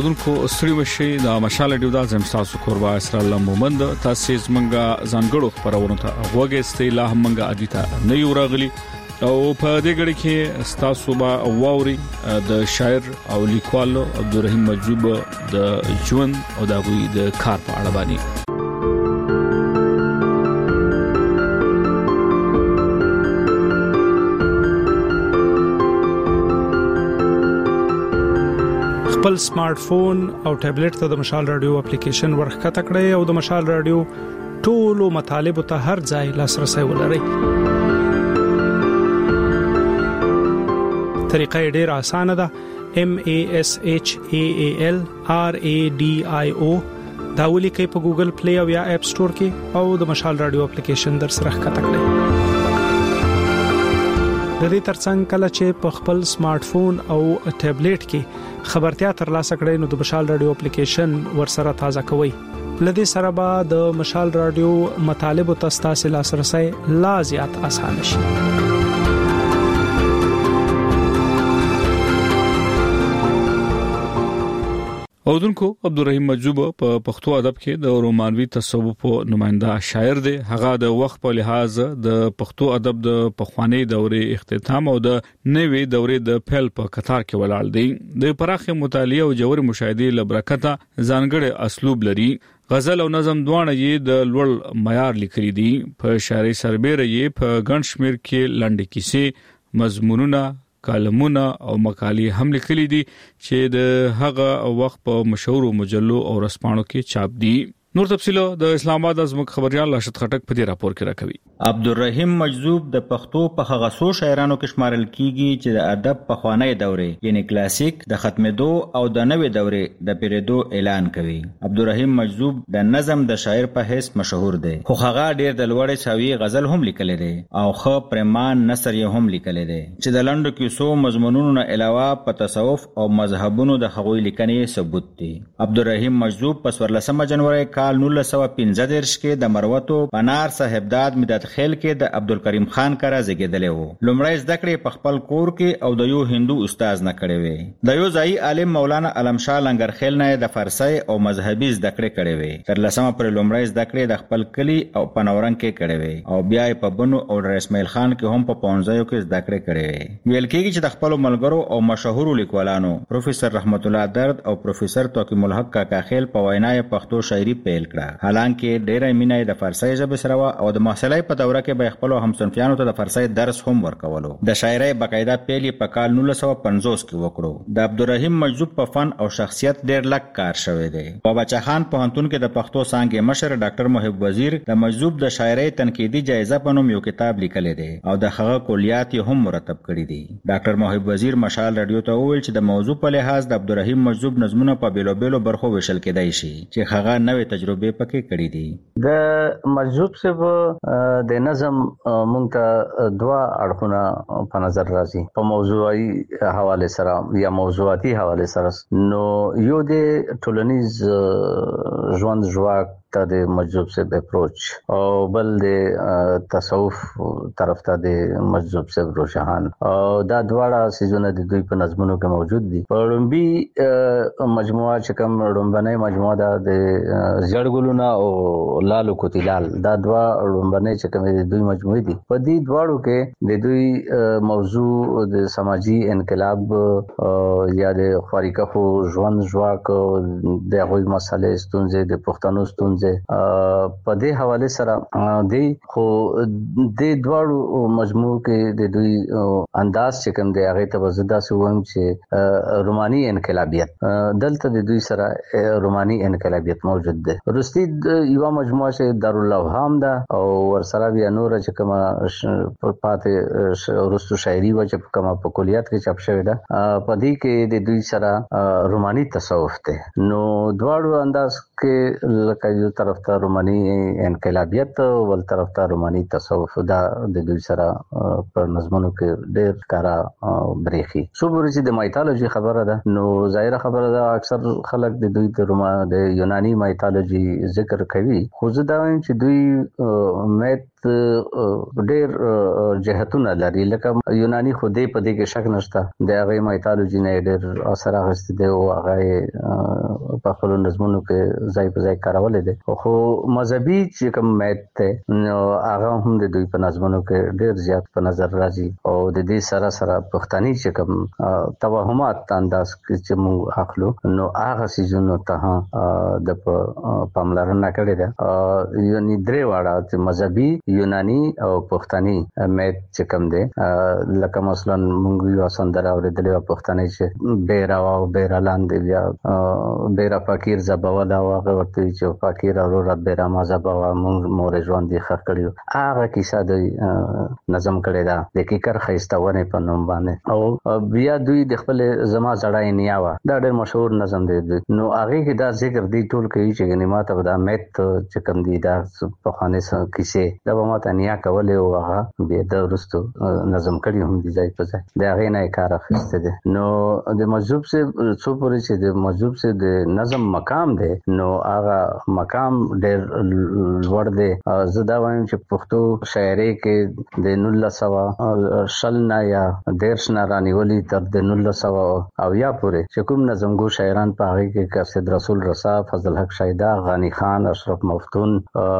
اوردونکو ستړي مشي د مشال رادیو د زم تاسو کوربا اسرا الله مومند تاسو زمونږه ځانګړو خبرونه ته غوږی استې لا همغه ادیته نه یو راغلي او په دې غړي کې تاسو با واوري د شاعر او لیکوال عبدالرحیم مجذوب د ژوند او د غوي د کار په اړه باندې خپل سمارټ فون او ټابلیټ ته د مشال رادیو اپلیکیشن ورخته کړئ او د مشال رادیو ټولو مطالب ته هر ځای لاسرسي ولرئ. طریقه ډېر اسانه ده. MASHAAL RADIO دا ولیکئ په ګوګل پلی او یا اپ سٹور کې او د مشال رادیو اپلیکیشن در سره ښکته کړئ. د دې ترڅنګ کله چې په خپل سمارټ فون او ټابلیټ کې خبرتیا ترلاسه کړئ نو د مشال رادیو اپلیکیشن ورسره تازه کوئ. لدې سره به د مشال رادیو مطالب او تاسو لاسرسي لا زیات آسان شي. اوردونکو عبدالرحیم مجذوب په پښتو ادب کې د رومانوي تصوف نماینده شاعر دی. هغه د وخت په لحاظ د پښتو ادب د پخوانی دورې اختتام او د نوې دورې د پیل په قطار کې ولاړ دی. د پراخه مطالعه او جوړ مشاهده لبرکته ځانګړي اسلوب لري. غزل او نظم دواړه یې د لوړ معیار لیکلي دي. په شاعري سربېره یې په ګڼ شمېر کې لنډې کیسې، مضمونونه، کالمونه او مقالې هم لیکلي دي چې د هغه وخت په مشهور مجلو او رسپانو کې چاپ دي. نور تفصیل د اسلام آباد ازمک خبريال راشد خټک په دې راپور کې راکوي. عبدالرحیم مجذوب د پښتو په هغه څو شاعرانو کې شمارل کیږي چې د ادب په خوانی دورې یعنی کلاسیک د ختمېدو او د نوې دورې د پیریدو اعلان کوي. عبدالرحیم مجذوب د نظم د شاعر په حیث مشهور دی، خو هغه ډېر د لوړې ساوي غزل هم لیکلی دی او خو پرمان نثر یې هم لیکلی دی چې د لنډو کیسو مضمونونو نه علاوه په تصوف او مذهبونو د هغوی لیکنې ثبوت دي. عبدالرحیم مجذوب په 14 جنوري کال 1915 کې د مروتو پنار صاحبداد مدد خیل کې د عبدالکریم خان کرا زیږیدلی وو. لومړی زده کړې په خپل کور کې او د یو هندو استاد نه کړې وې. د یو ځایي عالم مولانا علمشاه لنګرخیل نه د فارسی او مذهبي زده کړې کړې وې. تر 10 پر لومړی زده کړې د خپل کلی او پنورنګ کې کړې وې او بیا په بنو او ډر اسماعیل خان کې هم په پونځایو کې زده کړې کړې وې. ویل کېږي چې د خپل ملګرو او مشهور لیکوالانو پروفیسور رحمت الله درد او پروفیسور توقیم الحق کاکا خیل په وینا پښتو شاعري پیل کړه. حالانکه ډېرې مینې د فارسی ژبې سره او د محصلۍ په دوره کې به خپل همصنفیانو ته د فارسی درس هم ورکولو. د شاعرۍ باقاعده پیل په کال 1950 کې وکړو. د عبدالرحیم مجذوب په فن او شخصیت ډېر لږ کار شوی دی. په بچا خان پوهنتون کې د پښتو څانګې مشر ډاکټر محب وزیر د مجذوب د شاعرۍ تنقیدي جایزه په نوم یو کتاب لیکلی دی او د هغه کلیات یې هم مرتب کړي دي. ډاکټر محب وزیر مشال رادیو ته وویل چې د موضوع په لحاظ د عبدالرحیم مجذوب نظمونه په بیلو بیلو برخو ویشل کېدای شي چې هغه نوې تجربې پکې کړي دي. د مجذوب صاحب د نظم مونږ ته دوا اړخونه په نظر راځي په موضوعي حواله سره یا موضوعاتي حواله سره. نو یو د ټولنیز ژوند ژواک ته د مجذوب صاحب اپروچ او بل د تصوف طرف ته د مجذوب صاحب روشهان او دا دواړه سيزونه د دوی په نظمونو کې موجود دي. په لومبي مجموعه چې کوم لومبنۍ مجموعه ده د زړګلونه او لالو کوتیلال دا دوا لومبنۍ چې کوم د دوی مجموعه دي. په دې دواړو کې د دوی موضوع د سماجی انقلاب یا د خواریکفو ژوند ژواک د غوي مسالې ستونزې د پښتنو ستونزې په دې حواله سره دی. خو د دواړو مجموع کې د دوی انداز چې کوم دی هغه ته وزدا سوم چې روماني انقلابیت دلته د دوی سره روماني انقلابیت موجود دی. رستی یو مجموعه چې دارالاوهام ده او ورسره بیا نور چې کومه پاتې ورستو شاعري و چې کومه په کلیات کې چاپ شوی ده په دې کې د دوی سره روماني تصوف ده. نو دواړو انداز کې لکه یو طرف ته روماني انقلابیت او بل طرف ته روماني تصوف دا د دوی سره په نظمونو کې ډېر کارا بریخي. صوبوري چې د مایتالوژي خبره ده نو ظاهره خبره ده اکثر خلک د دوی د یوناني مایتالوژي ذکر کوي. خو زه دا وایم چې دوی میت ډېر جهتونه لري لکه یوناني خوده په دې کې شک نشته د هغه مایتالوژي نه ډېر اثر اخیسته دی او هغه په خپل نظمونو کې ځای په ځای کارول دي خو مذهبي چې کوم میت ته نو هغه هم د دوی په نظمونو کې ډېر زیات په نظر راځي او د دې سره پښتني چې کوم توهمات انداز چې موږ اخلو نو هغه سيزونو ته د پاملرنه کړې ده یعنی درې واړه چې مذهبي یوناني او پښتني میت چې کوم دي لکه مثلا موږ یو سندره اورېدلې پښتني چې بیره او بیره لاندې بیا بیره فقیر زبولا او هغه ورته چې فقیر او رب بیره ما زبوا موږ مور ژوند دي خخ کړیو هغه کیسه د نظم کړی دا د کیکر خيستونه په نوم باندې او بیا دوی د خپل زما زړای نیاوه دا ډېر مشهور نظم دی نو هغه کې دا ذکر دی ټول کوي چې غنیمت او دا میت چې کوم دی دا په خانه سره کیسه دا به ماته نیا کولې او هغه به د ورستو نظم کړی هم دی ځای په ځای دا غي نه کار اخیسته دي نو د مجذوب سے څو پورې چې د مجذوب سے د نظم مقام دی نو هغه مقام ډېر لوړ دی زدا وایم چې پښتو شاعري کې د 1900 شلنا یا دیرشنا رانیولی تر د 1900 او یا پورې چې کوم نظمګو شاعران په هغه کې قصید رسول رسا فضل حق شایدا غانی خان اشرف مفتون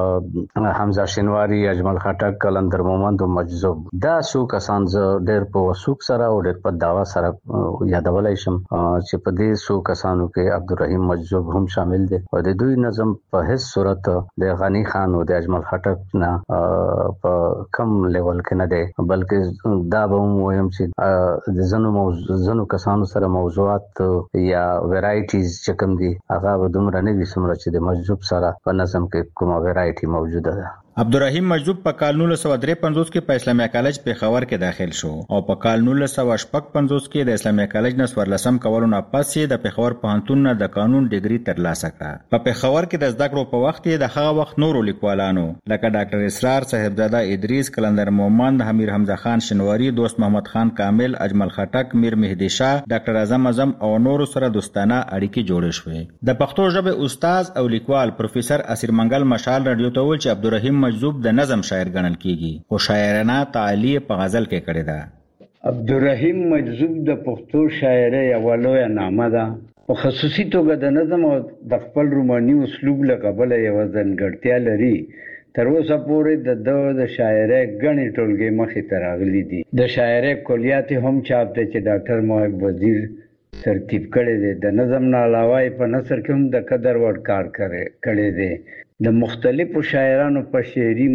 حمزه شینواری اجمل خټک کلندر مومند او مجذوب دا څو کسان ډېر په وسوک سره او ډېر په داوا سره یادولای شم چې په دې څو کسانو کې عبدالرحیم مجذوب هم شامل دي او د دوی نظم په هیڅ صورت د غانی خان او د اجمل خټک نه په کم لیول کې نه دی بلکې دا به وایم چې د زنو کسانو سره موضوعات یا ورایټیز چې کوم دي هغه به دومره نه وي څومره چې د مجذوب سره په نظم کې کومه ورایټي موجوده ده عبدالرحیم مجذوب په کال 1953 کې په اسلامي کالج پېښور کې داخل شو او په کال 1955 کې د اسلامي کالج نه 14 کولو نه پس د پېښور پوهنتون نه د قانون ډیګري ترلاسه کړه په پېښور کې د زده کړو په وخت کې د هغه وخت نورو لیکوالانو لکه ډاکټر اسرار صاحبزاده ادریس کلندر مومند حمیر حمزه خان شنواری دوست محمد خان کامل اجمل خټک میر مهدی شاه ډاکټر اعظم او نورو سره دوستانه اړیکې جوړې شوې د پښتو ژبې استاد او لیکوال پروفیسور اسیر منګل مشال رادیو ته ول چې عبدالرحیم مجذوب د نظم شاعر ګڼل کیږي خو شاعرانه تعالی په غزل کې کړی ده عبدالرحیم مجذوب د پښتو شاعرۍ یوه لویه نامه ده په خصوصي توګه د نظم او د خپل روماني اسلوب له کبله یوه ځانګړتیا لري تر اوسه پورې د شاعرۍ ګڼې ټولګې مخې ته راغلي دي د شاعرۍ کلیات هم چاپ دی چې ډاکټر محب وزیر ترتیب کړی دی د نظم نه علاوه په نثر کې هم د قدر وړ کار کړی دی د مختلفو شاعرانو په شعري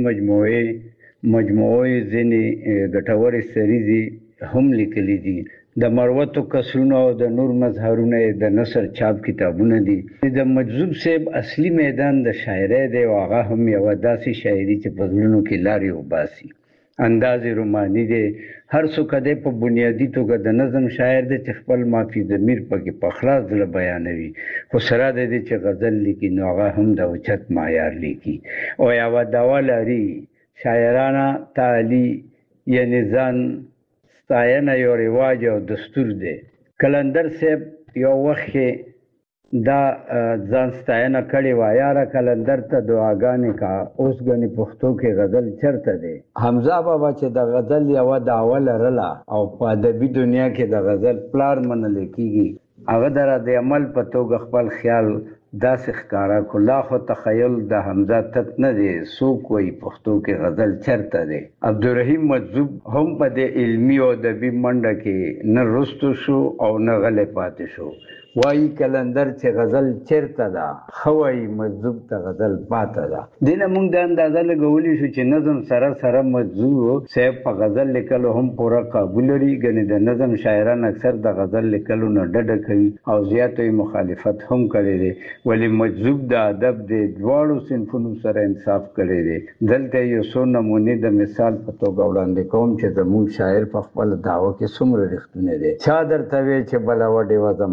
مجموعې ځینې ګټورې سریزې هم لیکلي دي د مروتو کسرونه او د نور مظهرونه د نثر چاپ کتابونه دي د مجذوب صاحب اصلي میدان د شاعرۍ دی او هغه هم یوه داسې شاعري چې په زړونو کې لارې وباسي انداز رومانی دی هر څوک دی په بنیادی توګه د نظم شاعر دی چې خپل مافي ضمیر پکې په خلاص زړه بیانوي خو سره دی چې غزل لیکي نو هغه هم د اوچت معیار لیکي او یوه دوا لري شاعرانه تعالی یعنی ځان ستاینه یو رواج او دستور دی کلندر صاحب یو وخت دا ځان ستاینه کړې وه یاره کلندر ته دعاګانې کا اوس ګنې پښتو کې غزل چرته دی حمزه بابا چې د غزل یوه دعوه لرله او په ادبي دنیا کې د غزل پلار منلی کېږي هغه د رد عمل په توګه خپل خیال داسې ښکاره کړو لا خو تخیل د حمزه تت نه دی څوک وایي پښتو کې غزل چرته دی عبدالرحیم مجذوب هم په دې علمي او ادبي منډه کې نه رستو شو او نه غلی پاتې شو وایي کلندر چې غزل چیرته ده ښه وایي مجذوب ته غزل پاته ده دې نه موږ دا اندازه لګولی شو چې نظم سره مجذوب صاحب په غزل لیکلو هم پوره قابل لري ګنې د نظم شاعران اکثر د غزل لیکلو نه ډډه کوي او زیاتو مخالفت هم کړی دی ولې مجذوب د ادب د دواړو صنفونو سره انصاف کړی دی دلته یو څو نمونې د مثال په توګه وړاندې کوم چې زموږ شاعر په خپل دعوه کې څومره رښتونی دی چا درته وی چې بله وډې وه زما په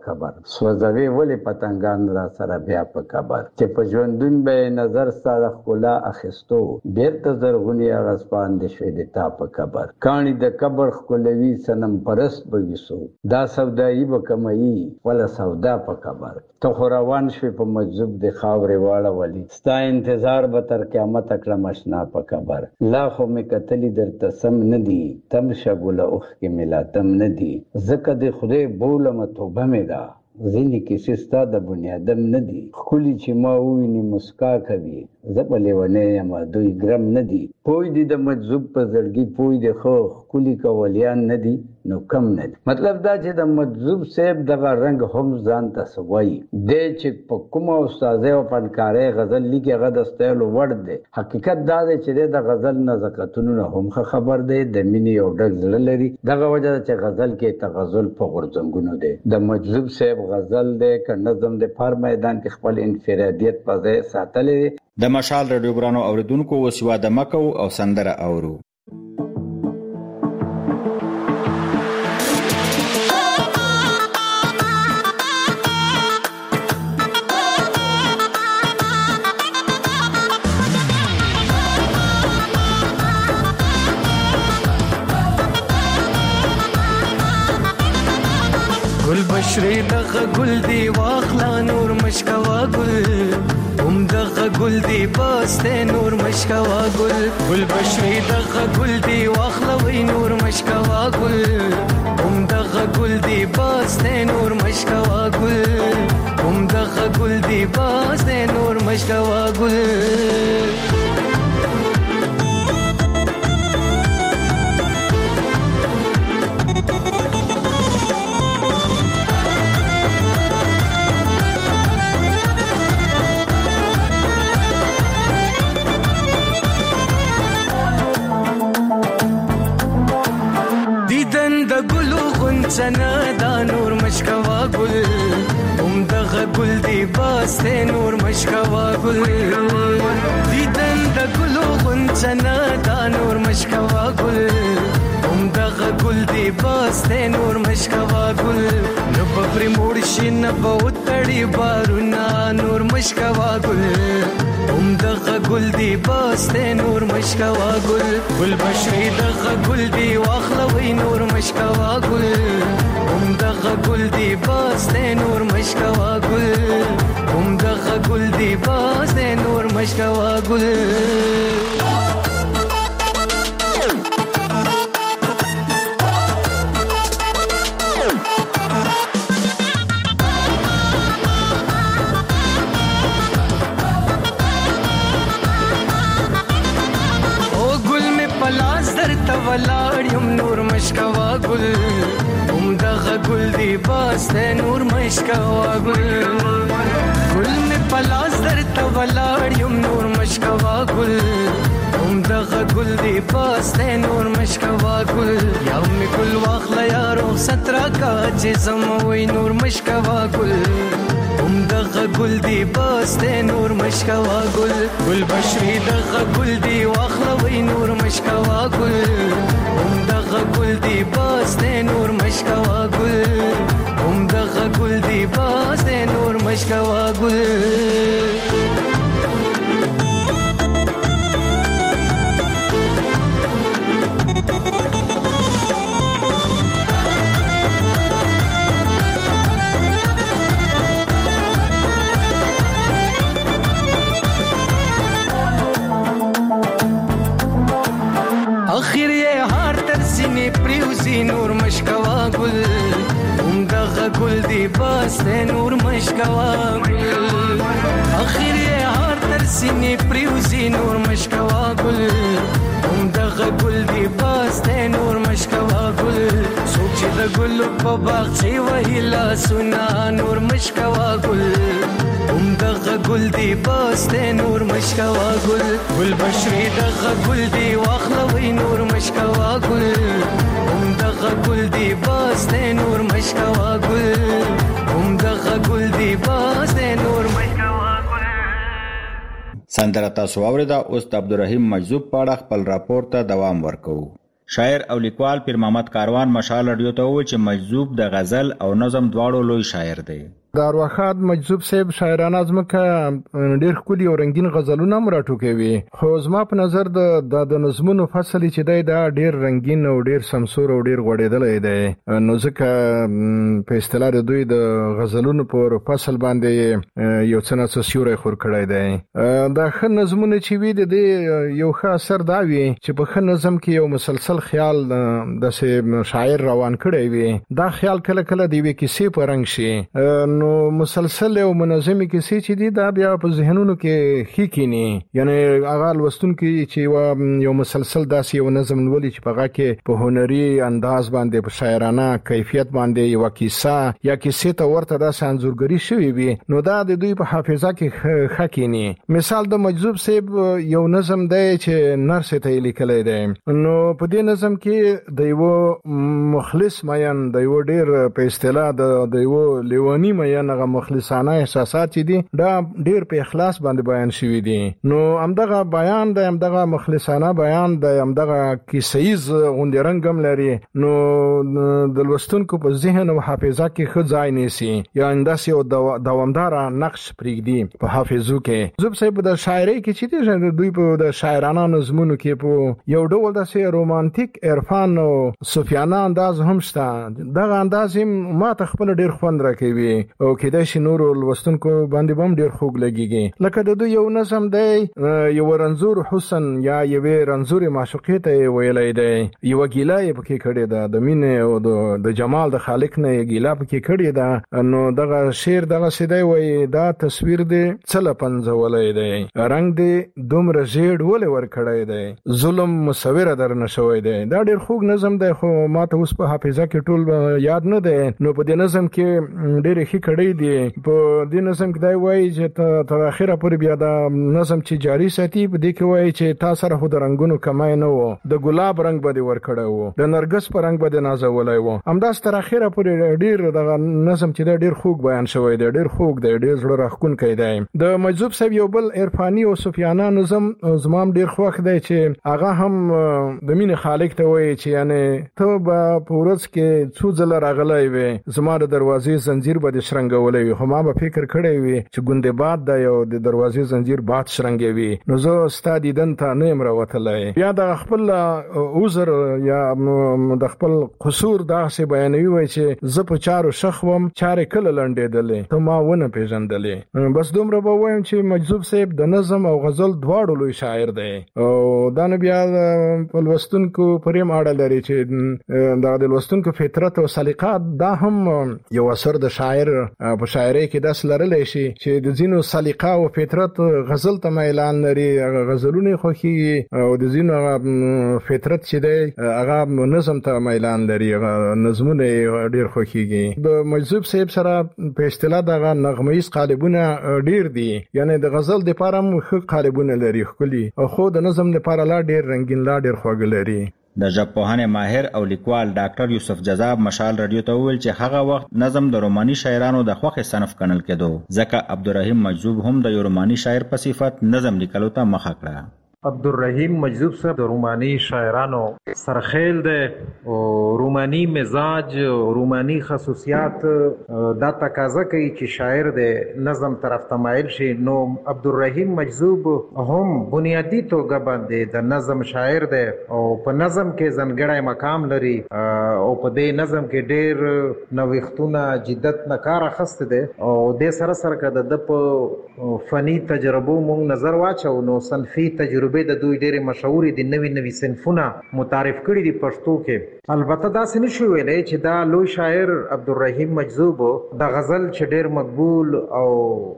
خبر سوځوي ولې پتنګان را سره بیا په خبر چې په ژوندون به نظر سره خلا اخستو بیرته زرغونی غسپان د شوي د تا په خبر کانی د قبر خلوي سنم پرست بويسو دا سودایي بکمایي ولا سودا په خبر تو روان شوي په مجذوب د خاورې واړه ولی ستا انتظار به تر قیامت کړم اشنا په خبر لا خو می کتلی درته سم ندی تم شګوله اوخ کې ملاتم ندی زکه د خدای بولم توبه می دا ځینې کیسې ستا د بنیادم ندي خولي چې ما وویني مسکا کوي زه په لیونی یم دوی ګرم ندي پوی دي د مجذوب په زړګي پوی دي خو خولي کولیان ندي نو کم ندي مطلب دا چې د مجذوب صاحب دغه رنگ هم ځان ته سوي دی چې په کومه استاذه او فنکارې غزل لیکي هغه د ستایلو وړ دی حقیقت دا دی چې د غزل نزاکتونو هم خبر دی د مینې او ډک زړه لري دغه وجه چې غزل کې تغزل په غورځنګونو دی د مجذوب صاحب غزل دی که نظم د فار میدان کې خپل انفرادیت په ځای ساتلې د مشال رادیو ګرانو اوریدونکو وسوا د مکو او سندره اورو گل بشری دغه گل دی واخلا نور مشکوا گل هم دغه گل دی باسته نور مشکوا گل گل بشری دغه گل دی واخلا وی نور مشکوا گل هم دغه گل دی باسته نور مشکوا گل هم دغه گل دی باسته نور مشکوا گل سنا دا نور مشکوا گل هم دغه گل دی باسته نور مشکوا گل دیدن د ګلو غنچنا دا نور مشکوا گل هم دغه گل دی باسته نور مشکوا گل نو پر موړ شي نه بوتړي بارونا نور مشکوا گل هم دغه گل دی باسته نور مشکوا گل گل بشری دغه گل دی واخلوي نور مشکوا گل هم دغه گل دی باسته نور مشکوا گل هم دغه گل دی باسته نور مشکوا گل ولاړم نور مشکوا گل هم دغه گل دی باسته نور مشکوا گل گل می پلاس درته ولاړم نور مشکوا گل هم دغه گل دی باسته نور مشکوا گل یا می گل واخلا یارو سترا کا چې زموي نور مشکوا گل هم دغه گل دی باسته نور مشکوا گل گل بشری دغه گل دی واخلوي نور مشکوا گل هم دغه گل دی باسته نور مشکوا گل هم دغه گل دی باسته نور مشکوا گل اخر یې هار تر سینې پریوزي نور مشکوا گل هم دغه گل دی باسته نور مشکوا گل اخر یې هار تر سینې پریوزي نور مشکوا گل هم دغه گل دی باسته نور مشکوا گل څوک چې د ګل په باغ شي وهلا سنا نور مشکوا گل هم دغه گل دی باسته نور مشکوا گل گل بشری دغه گل دی واخلوي نور مشکوا گل هم دغه گل دی باسته نور مشکوا گل هم دغه گل دی باسته نور مشکوا گل سندره تاسو اوریدا اوس د عبدالرحیم مجذوب پاړه خپل راپور ته دوام ورکوو شاعر او لیکوال پیر محمد کاروان مشال رادیو ته وویل چې مجذوب د غزل او نظم دواړو لوی شاعر دی. د ارواښاد مجذوب صاحب شاعرانه ځمکه ډېر ښکلي او رنګین غزلونه هم راټوکوي، خو زما په نظر د نظمونو فصل چې دی دا ډېر رنګین او ډېر سمسور او ډېر غوړېدلی دی، نو ځکه په اصطلاح د دوی د غزلونو پر فصل باندې یو څه نه څه سیوری خور کړی دی. دا ښه نظمونه چې وي د دې یو ښه اثر دا وي چې په ښه نظم کې یو مسلسل خیال داسې شاعر روان کړی وي، دا خیال کله کله د یوې کیسې په رنګ شي، نو مسلسل او منظمه کیسې چې دي دا بیا په ذهنونو کې ښه کینی، یعنی هغه لوستونکي چې یو مسلسل داسې یو نظم لولي چې په هغه کې په هنري انداز باندې په شاعرانه کیفیت باندې یو کیسه یا کیسې ته ورته داسې انځورګري شوی وي، نو دا د دوی په حافظه کې ښه کینی. مثال د مجذوب صاحب یو نظم دی چې نرسې ته لیکلی دی، نو په دې نظم کې د یو مخلص مین د یو ډیر په اصطلاح د یو لیونی مین هغه مخلصانه احساسات چې دي دا ډیر په اخلاص باندې بیان شوی دي، نو همدغه بیان د همدغه مخلصانه بیان د همدغه کیسه‌ایز غوندې رنګ هم لري، نو د لوستونکو په ذهن او حافظه کې ښه ځای نیسي، یا انداسې یو دوامداره نقش پرېږدي په حافظو کې. زه صاحب د شاعرۍ کې چې دي دوی په د شاعرانه نظمونو کې په یو ډول داسې رومانتیک عرفان او صوفیانه انداز هم شته، دغه انداز ما ته خپل ډیر خوند راکوي او کېدای شي نور لوستونکو باندې هم ډیر خوږ لګیږي. لکه د دوی یو نظم دی، یو رنځور حسن یا یوې رنځورې معشوقې ته ویلی دی، یوه ګیله یې پکې کړې ده د مینې او د جمال د خالق نه یې ګیله پکې کړې ده، نو دغه شعر دغسې دی وایي دا تصویر دی څه له پنځولی دی، رنګ دی دومره ژیړ ولې ورکړی دی، ظلم مصوره درنه شوی دی. دا ډیر خوږ نظم دی، خو ما ته اوس په حافظه کې ټول یاد نه دی، نو په دې نظم کې ډېرې ښې کړی دي. په دې نظم کې دا وایي چې تر اخره پورې بیا دا نظم چې جاری ساتي، په دې کې وایي چې تا سره خو د رنګونو کمی نه و، د ګلاب رنګ به دې ورکړی و، د نرګس په رنګ به دې نازولی و. همداسې تر اخره پورې ډېر دغه نظم چې دی ډېر خوږ بیان شوی دی، ډېر خوږ دی، ډېر زړه راښکونکی دی. د مجذوب صاحب یو بل عرفاني او صوفیانه نظم زما هم ډېر خوښ دی چې هغه هم د مینې خالق ته وایي چې یعنې ته به په ورځ کې څو ځله راغلی وې، زما د دروازې زنځیر به دې شرنګولی وي، خو ما به فکر کړی وي چې ګوندې باد دی او د دروازې زنځیر باد شرنګوي، نو زه ستا دیدن ته نه یم راوتلی. بیا د خپل عذر یا د خپل قصور داسې بیانوي، وایي چې زه په چارو شخ وم، چارې کله لنډېدلې ته ما ونه پېژندلې. بس دومره به وایم چې مجذوب صاحب د نظم او غزل دواړو لوی شاعر دی، او دا نه بیا په لوستونکو پورې هم اړه لري چې د لوستونکو فطرت او سلیقه دا هم یو اثر د شاعر په شاعرۍ کې داسې لرلی شي چې د ځینو سلیقه او فطرت غزل ته میلان لري، هغه غزلونه یې خوښېږي، او د ځینو فطرت چې دی هغه نظم ته میلان لري، هغه نظمونه یې ډېر خوښېږي. د مجذوب صاحب سره په اصطلاح دغه نغمهیز قالبونه ډېر دي، یعنی د غزل دپاره هم ښه قالبونه لري ښکلي، خو د نظم دپاره لا ډېر رنګین، لا ډېر خواږه لري. د ژبپوهنې ماهر او لیکوال ډاکټر یوسف جذاب مشال رادیو ته وویل چې هغه وخت نظم د روماني شاعرانو د خوښې صنف ګڼل کېدو، ځکه عبدالرحیم مجذوب هم د یو روماني شاعر په صفت نظم لیکلو ته مخه کړه. عبدالرحیم مجذوب صاحب د روماني شاعرانو سرخیل دی، او روماني مزاج او روماني خصوصیات دا تقاضا کوي چې شاعر د نظم طرف ته مایل شي. نو عبدالرحیم مجذوب هم بنیادی توګه باندې د نظم شاعر دی، او په نظم کې ځانګړی مقام لري، او په دې نظم کې ډېر نوښتونه جدت نه کار اخیستی دی، او دې سره سره که د په فني تجربو مونږ نظر واچو نو صنفي تجربې د دوی ډېرې مشهورې دي، نوي صنفونه متعارف کړي دي پښتو کې. البته داسې نشو ویلی چې دا لوی شاعر عبدالرحیم مجذوب د غزل چې ډېر مقبول او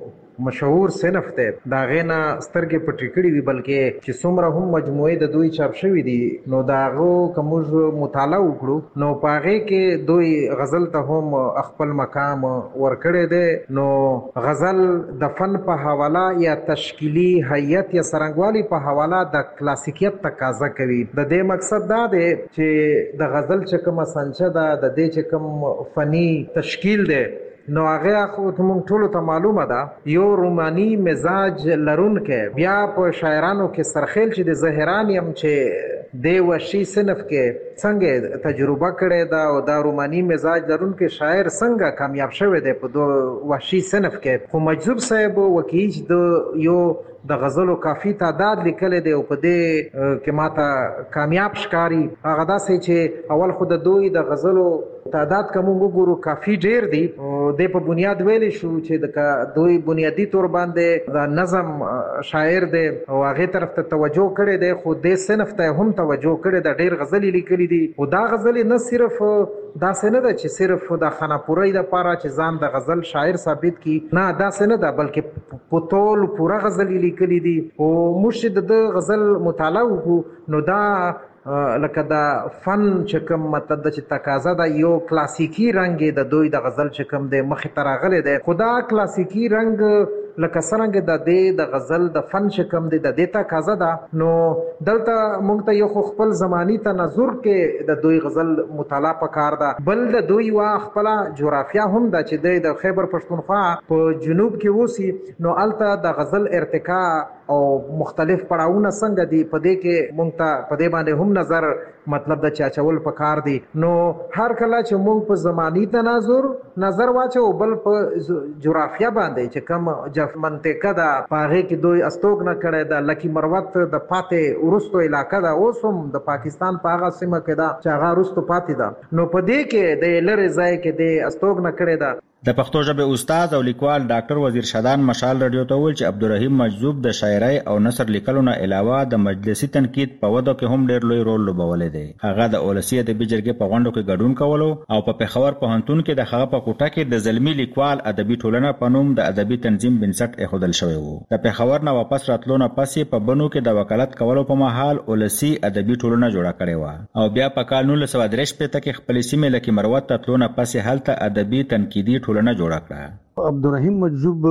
مشهور صنف دی دا غینا سترګې پټې کړې وي، بلکې چې څومره هم مجموعې د دوی چاپ شوي دي نو د هغو که موږ مطالعه وکړو نو په هغې کې دوی غزل ته هم خپل مقام ورکړی دی. نو غزل د فن په حواله یا تشکیلي حیت یا څرنګوالي په حواله د کلاسیکیت تقاضا کوي. د دې مقصد دا دی چې د غزل چې کومه سنچه ده د دې چې کوم فني تشکیل دی نو هغه خو موږ ټولو ته معلومه ده یو روماني مزاج لرونکی، بیا په شاعرانو کې سرخیل چې د زهران یم چې د وحشي صنف کې څنګه تجربه کړې ده او دا روماني مزاج لرونکي شاعر څنګه کامیاب شوی دی په دو وحشي صنف کې. خو مجذوب صاحب وکیج د یو د غزلو کافی تعداد لیکل دی او په دې کې ماته کامیاب ښکاری. هغه داسې چې اول خو د دوی د غزلو تعداد کوم وګورو کافی ډیر دی. د په بنیاد ویل شو چې د دوی بنیادی تور باندې د نظم شاعر دی او هغه طرف ته توجه کړي دی، خو د صنف ته هم توجه کړي د ډیر غزلې لیکلي دي. او دا غزلې نه صرف دا څنګه ده چې صرف د خانپورې د پاره چې ځان د غزل شاعر ثابت کی، نه دا څنګه ده، بلکې په ټول پورا غزلې لیکلي دي. او مرشد د غزل مطالعه وکړو نو دا لکه دا فن چې کوم مطلب د چې تقاضا د یو کلاسیکی رنگ د دوی د غزل چې کوم د مخ ته راغلی دی، خو دا کلاسیکی رنگ لکه څنګه د غزل د فن چې کوم د دې تقاضا ده. نو دلته موږ ته یو خپل زمانی تناظر کې د دوی غزل مطالعه پکار ده. بل د دوی وا خپل جغرافیا هم ده چې د خیبر پښتونخوا په جنوب کې وسی، نو الته د غزل ارتقا او مختلف پړاوونه څنګه دي په دې کې موږ ته په دې باندې هم نظر مطلب د چاچول پکار دي. نو هر کله چې موږ په زمانی تناظر نظر واچو بل په جغرافیا باندې چې کوم منطقه ده پاره کې دوی استوګ نه کړي ده، لکه مروت د پاتې ورستو علاقه ده، اوس هم د پاکستان په هغه سیمه کې ده چې هغه ورستو پاتې ده. نو په دې کې د لری ځای کې د استوګ نه کړي ده. د پښتو ژبې استاد او لیکوال ډاکټر وزیر شادان مشال رادیو ته ویل چې عبدالرحیم مجذوب د شاعرۍ او نثر لیکلو نه علاوه د مجلسي تنقید په وده کې هم ډېر لوی رول لوبولی دی. هغه د اولسي ادبي جرګې په غونډو کې ګډون کولو او په پېښور پوهنتون کې د هغه په کوټه کې د زلمي لیکوال ادبي ټولنه په نوم د ادبي تنظیم بنسټ ایښودل شوی و. د پېښور نه واپس راتلو نه پسې په بنو کې د وکالت کولو په مهال اولسي ادبي ټولنه جوړه کړې وه او بیا په کال 1963 کې خپلې سیمې لکه مروت ته تلو نه پسې هلته ادبي تنقیدي ټولنه جوړه کړه. عبدالرحیم مجذوب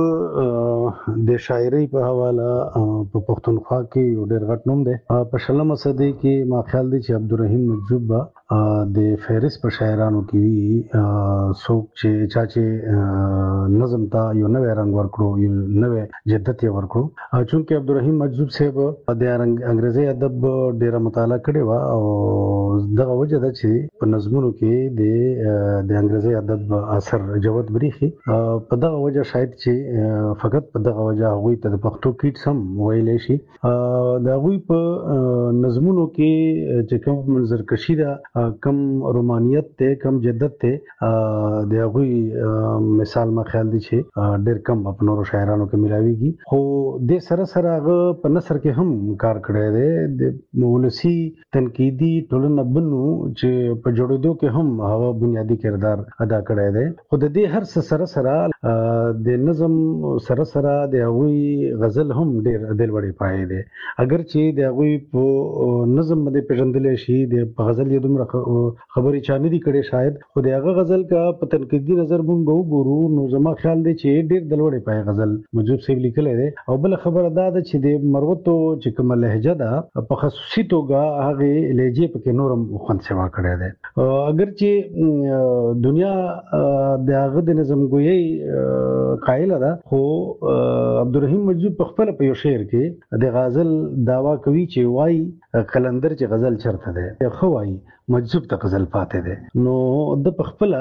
د شاعرۍ په حواله په پښتونخوا کې یو ډېر غټ نوم دی. په شلمه صدۍ کې ما خیال دی چې عبدالرحیم مجذوب د فهرست په شاعرانو کې وي څوک چې چا چې نظم ته یو نوی رنګ ورکړو، یو نوی جدت یې ورکړو. چونکې عبدالرحیم مجذوب صاحب د انګریزي ادب ډېره مطالعه کړې وه او دغه وجه ده چې په نظمونو کې د انګریزي ادب اثر جوت بریخي. په دغه وجه شاید چې فقط په دغه وجه هغوی ته د پښتو کیټس هم ویلی شي. د هغوی په نظمونو کې چې کوم منظرکشي ده، کم رومانیت ته، کم جدت ته، د هغوی مثال ما خیال دی چې ډېر کم په نورو شاعرانو کې ملاویږي. خو د سره سره هغه په نثر کې هم کار کړی دی. د ولسي تنقیدي ټولنه بنو چې په جوړېدو کې هم هغه بنیادی کردار ادا کړی دی. خو د دې هر څه سره سره د نظم سره سره د هغوی غزل هم ډېر د لوړې پایې دی. اگر چې د هغوی په نظم باندې پیژندلی شي، د په غزل یې دومره خبرې چا نه دي کړې شاید، خو د هغه غزل که په تنقیدي نظر موږ وګورو نو زما خیال دی چې ډېر د لوړې پایې غزل مجذوب صاحب لیکلی دی. او بله خبره دا ده چې د مروتو چې کومه لهجه ده په خصوصي توګه هغې لهجې پکې نور هم خوند سوا کړی دی. اگر چې دنیا د هغه د نظم ګویۍ قائل ده، خو عبدالرحیم مجذوب په خپل په یو شعر کې د غزل داوا کوي چې وای قلندر چې غزل چرته ده، خو وای مجذوب ته غزل پاتې ده. نو د په خپل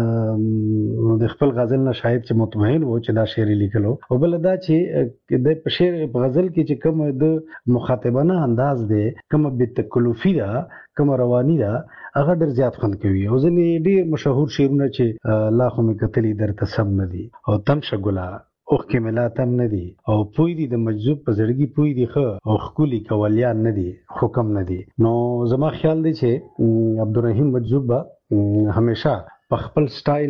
د خپل غزل نه شاید چې مطمئن وو چې دا شعر لیکلو، او بل دا چې د په شعر په غزل کې چې کوم د مخاطبانه انداز دی، کوم بتکلفي ده، کوم رواني ده، هغه ډېر زیات خوند کوي. او ځینې ډېر مشهور شعرونه چې لا خو مې کتلي درته سم نه دي او تمشه ګله اوښکې مې لا تم نه دي او پوی دي د مجذوب په زړګي پوی دي ښه او ښکلي کولیان نه دي خو کم نه دي. نو زما خیال دی چې عبدالرحیم مجذوب به همیشه په خپل سټایل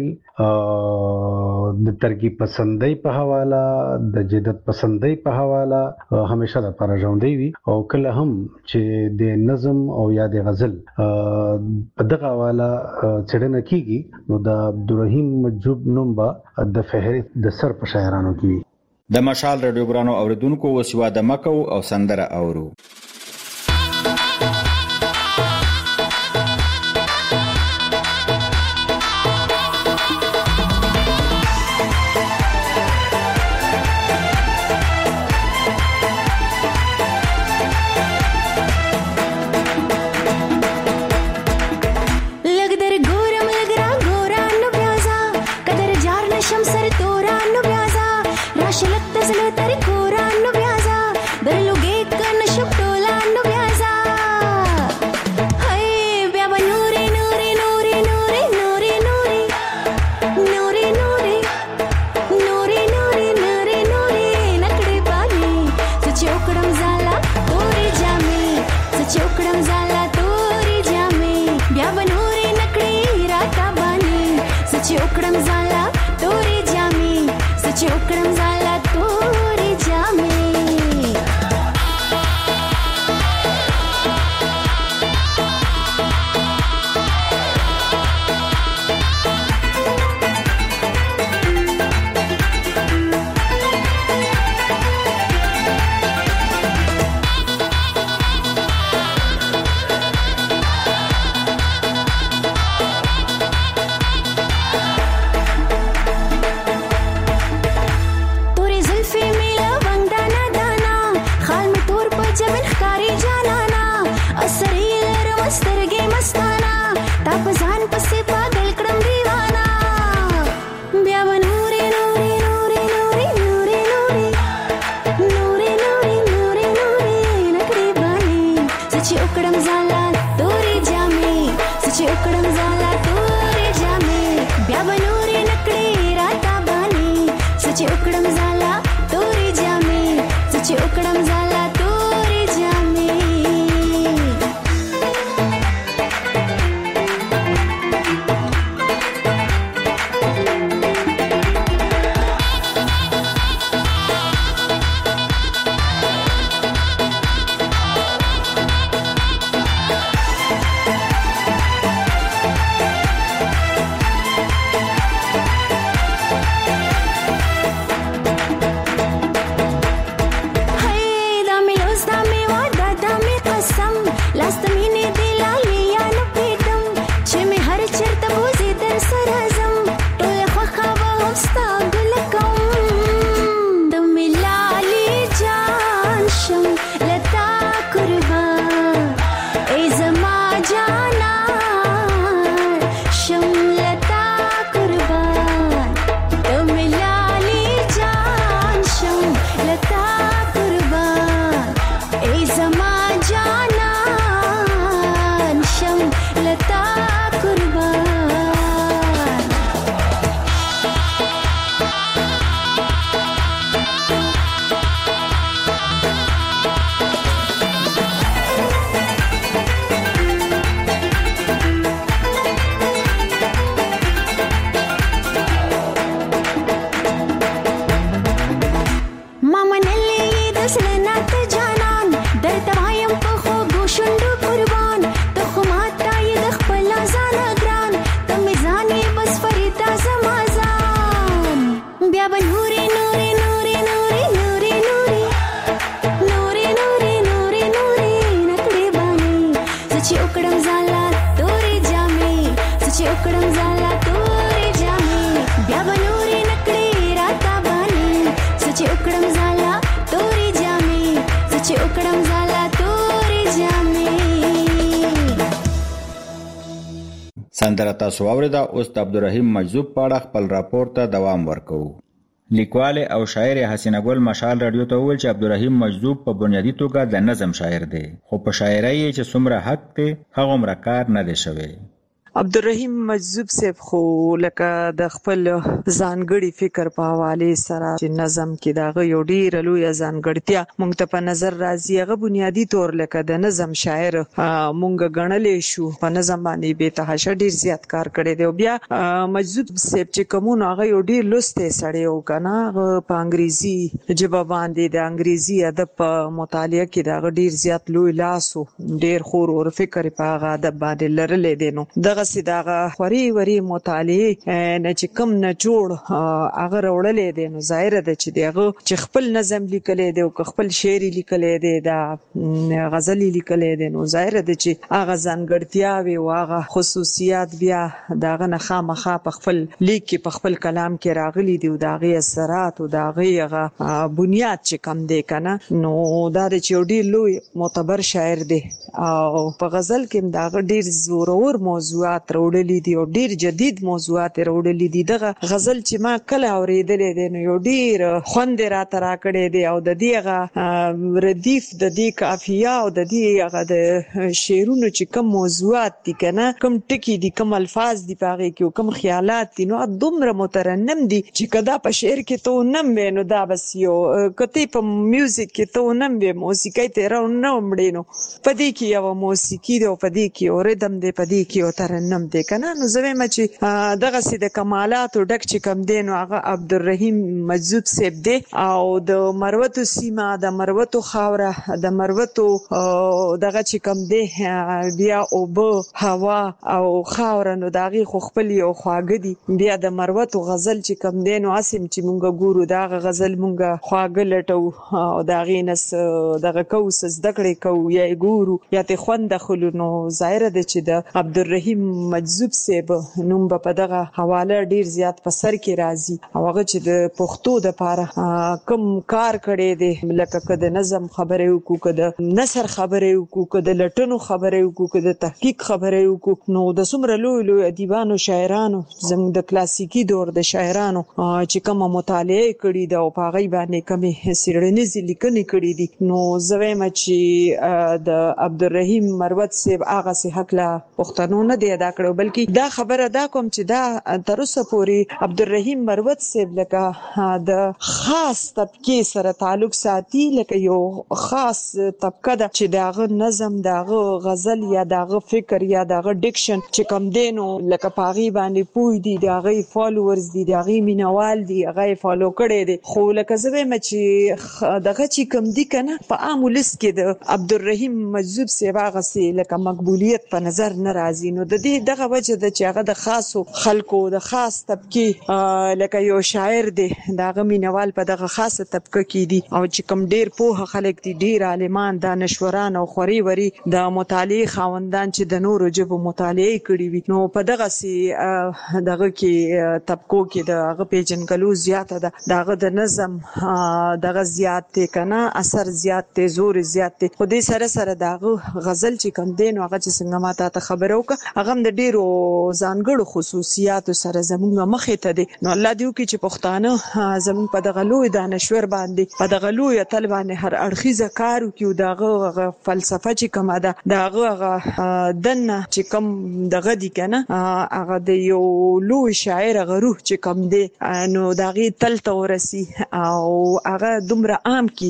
د ترکیب پسندۍ په حواله، د جدت پسندۍ په حواله همیشه د پاره ژوندی وي. او کله هم چې د نظم او یا د غزل په دغه حواله څېړنه کیږي نو د عبدالرحیم مجذوب نوم به د فهرست د سر په شاعرانو کې وي. د مشال رادیو ګرانو اوریدونکو اوس یوه دمه کوو او سندره اورو. سچ وکړم زالا تورې جامې سچ وکړم زالا تورې جامې بیا بنورې نکړې راتا باندې سچ وکړم زالا تورې جامې سچ وکړم زالا تورې جامې سندره تاسو واوریده. اوس د عبدالرحیم مجذوب په اړه خپل راپور ته دوام ورکوو. لیکوال او شاعر حسینه ګل مشال رادیو ته وویل چې عبدالرحیم مجذوب په بنیادی توګه د نظم شاعر دی، خو په شاعرۍ یې چې څومره حق دی هغومره کار نه دی شوی. عبدالرحیم مجذوب صاحب خو لکه د خپل ځانګړي فکر په حواله سره چې نظم کې داغه یو ډیر لوی ځانګړتیا مونږ ته په نظر راځي. هغه بنیادی طور لکه د نظم شاعر مونږ غنلې شو، په نظم باندې به تهشه ډیر زیات کار کړی دی. بیا مجذوب صاحب چې کومو هغه یو ډیر لسته سړی او کنه په انګریزي ژبه باندې د انګریزي ادب په مطالعه کې داغه ډیر زیات لوی لاسو ډیر خور او فکر په هغه ادب باندې لرلې دی. نو دغه سیداغه خوري وری مطالعه نه چې کم نه جوړ هغه وړلې دي. نو ظاهر ده چې دغه چې خپل نظم لیکلې دی او خپل شعر لیکلې دی، دا غزل لیکلې دی، نو ظاهر ده چې هغه ځانګړتیاوي او هغه خصوصیات بیا دغه نه خامخا په خپل لیک کې په خپل کلام کې راغلي دي او دغه اثرات او دغه بنیاد چې کم دی کنه. نو دا چې ډیر لوی معتبر شاعر دی او په غزل کې دغه ډیر زورور موضوعات راوړلې دي او ډیر جدید موضوعات راوړلې دي. دغه غزل چې ما کله اوریدلې دي نو یو ډیر خوند راته راکړی دی او د دې ردیف د دې قافیه او د دې هغه د شعرونو چې کوم موضوعات دي کنه، کوم ټکی دي، کوم الفاظ دي، پاره کې کوم خیالات دي، نو دومره مترنم دي چې کدا په شعر کې ته نم وینو دا بس یو کته په میوزیک کې ته نم وې موسیقي ته راو نه ومړې. نو پدې کې یو موسیقي دی او پدې کې اور ریدم دی، پدې کې او ترنم دی کنه. نو زوی مچ دغه سي د کمالات او ډک چې کم دی نو هغه عبدالرحیم مجذوب صاحب دی او د مروتو سیمه، د مروتو خاوره، د مروتو دغه چې کم دی بیا او به هوا او خاوره نو داغي خو خپل یو خواګه دی. بیا د مروتو غزل چې کم دی نو اسیم چې مونږ ګورو دغه غزل مونږ خواګه لټو او داغي نس دغه کوس زدکړې کو یا ګورو یا ته خوند خلونو. ظاهر ده چې د عبدالرحیم مجذوب صاحب نوم په دغه حواله ډیر زیات په سر کې راځي او هغه چې د پښتو د لپاره کوم کار کړی دی لکه کده نظم خبره وکړو کده نثر خبره وکړو کده لټنو خبره وکړو کده تحقیق خبره وکړو نو د څومره لوی ادیبانو شاعرانو زموږ د کلاسیکی دور د شاعرانو چې کوم مطالعه کړي دا او په غي باندې کومه سیړنیزي لیکنې کړي دي نو زه وایم چې د عبدالرحیم مروت صاحب هغه سي حق لا پښتنو نه دی ادا کړو بلکې دا خبره دا کوم چې دا تر اوسه پورې عبدالرحیم مروت صاحب لکه د خاص طبقه سره تعلق ساتي لکه یو خاص طبقه ده چې داغه نظم داغه غزل یا داغه فکر یا داغه ډیکشن چې کوم دینو لکه پاغي باندې پوي دي داغه فالوورز دي داغه مینوال دي هغه فالو کړي دي خو لکه زه وایم چې دغه چې کوم دي کنه په عام ولس کې د عبدالرحیم مجذوب صاحب هغه سي لکه مقبولیت په نظر ناراضي نو د دې دغه وجه د چې هغه د خاصو خلکو د خاص طبقه لکه یو شاعر دی داغه مینوال په دغه خاصه طبقه کې دي او چې کوم ډیر په خلک دي ډیر عالمان دانشوران او خوري وري د مطالعه خاوندان چې د نورو جبو مطالعه کړي وي نو په دغه سي دغه کې طبقو کې دغه پیجنګلو زیاته ده دغه د نظم دغه زیات ته کنه اثر زیات ته زور زیات ته خو دې سره سره دغه غزل چې کوم دین هغه چې څنګه ماته ته خبرو ک هغه د ډیرو ځانګړو خصوصیات سره زموږ مخې ته دي نو الله دې وکړي چې پښتانه زموږ په دغه لوی دانشور باندې په دغه لوی تل باندې هر اړخیزه کار وکړي دغه فلسفه چې کومه ده دغه دنه چې کوم دغه دي کنه هغه د یو لوی شاعر غروح چې کوم دی نو دغه تل تورسي او هغه دومره عام کی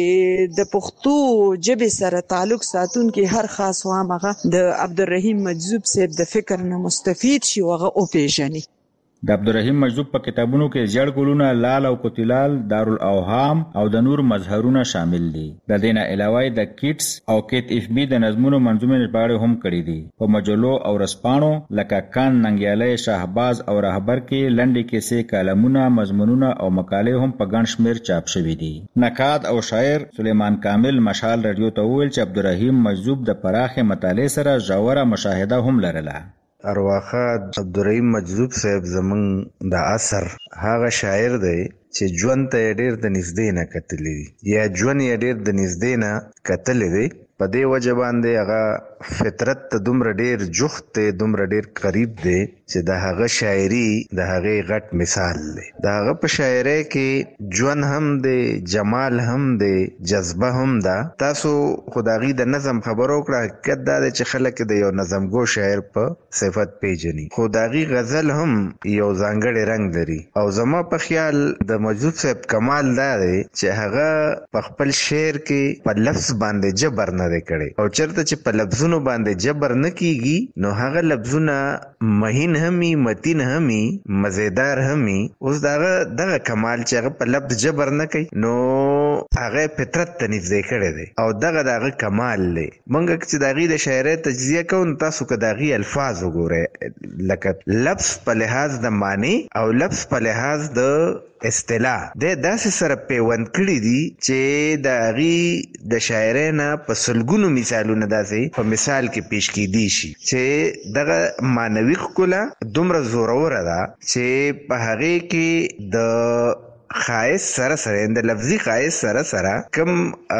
چې د پښتو ژبې سره تعلق ساتون کې هر خاص وامغه د عبدالرحیم مجذوب صاحب د فکر نه مستفید شي او هغه او پیژني د عبدالرحیم مجذوب په کتابونو کې جړ ګلونه لال او کوتلال دارالاوهام او د نور مظهرونه شامل دي د دینه علاوه د کیټس او کیت اف بی د نظمونو منظومه ژباړې هم کړې دي په مجلو او رسپانو لکه کان ننګیاله شهباز او رهبر کې لنډې کیسې کالمونه مضمونونه او مقالې هم په ګڼ شمیر چاپ شوي دي نقاد او شاعر سلیمان کامل مشال رادیو ته ویل چې عبدالرحیم مجذوب د پراخه مطالعې سره ژوره مشاهده هم لرله ارواخه عبدالرحیم مجذوب صاحب زمون د اثر هغه شاعر دی چې ژوند ته ډیر د نږدې نه کتلی یا ژوند یې ډیر د نږدې نه کتلی دی په دې وجه باندې هغه فطرت ته دومره ډیر جوخت ته دومره ډیر قریب دی چې د هغه شاعري د هغه غټ مثال دی د هغه په شاعرۍ کې ژوند هم دی جمال هم دی جذبه هم ده تاسو خدایي د نظم خبرو کړه حقیقت دا دی چې خلک د یو نظمګو شاعر په صفت پیژني خدایي غزل هم یو ځانګړی رنگ لري او زما په خیال د مجذوب صاحب کمال دا دی چې هغه په خپل شعر کې په لفظ باندې جبر نه دی کړی او چرته چې په لفظونو باندې جبر نه کیږي نو هغه لفظونه مهین همي متین همي مزیدار همي اوس دغه کمال چې هغه په لفظ جبر نه کوي نو هغه فطرت ته نږدې کړی دی او دغه کمال دی مونږ چې دغه د شاعرۍ تجزیه کوو تاسو که دغه الفاظ وګورئ لکه لفظ په لحاظ د معنی او لفظ په لحاظ د اصطلاح د داسې سره پیوند کړی دي چې د هغې د شاعرۍ نه په سلګونو مثالونه داسې په مثال کې پیش کیدی شي چې دغه معنوي ښکلا دومره زوروره ده چې په هغې کې د خایس سره سره د لفظي خایس سره سره کم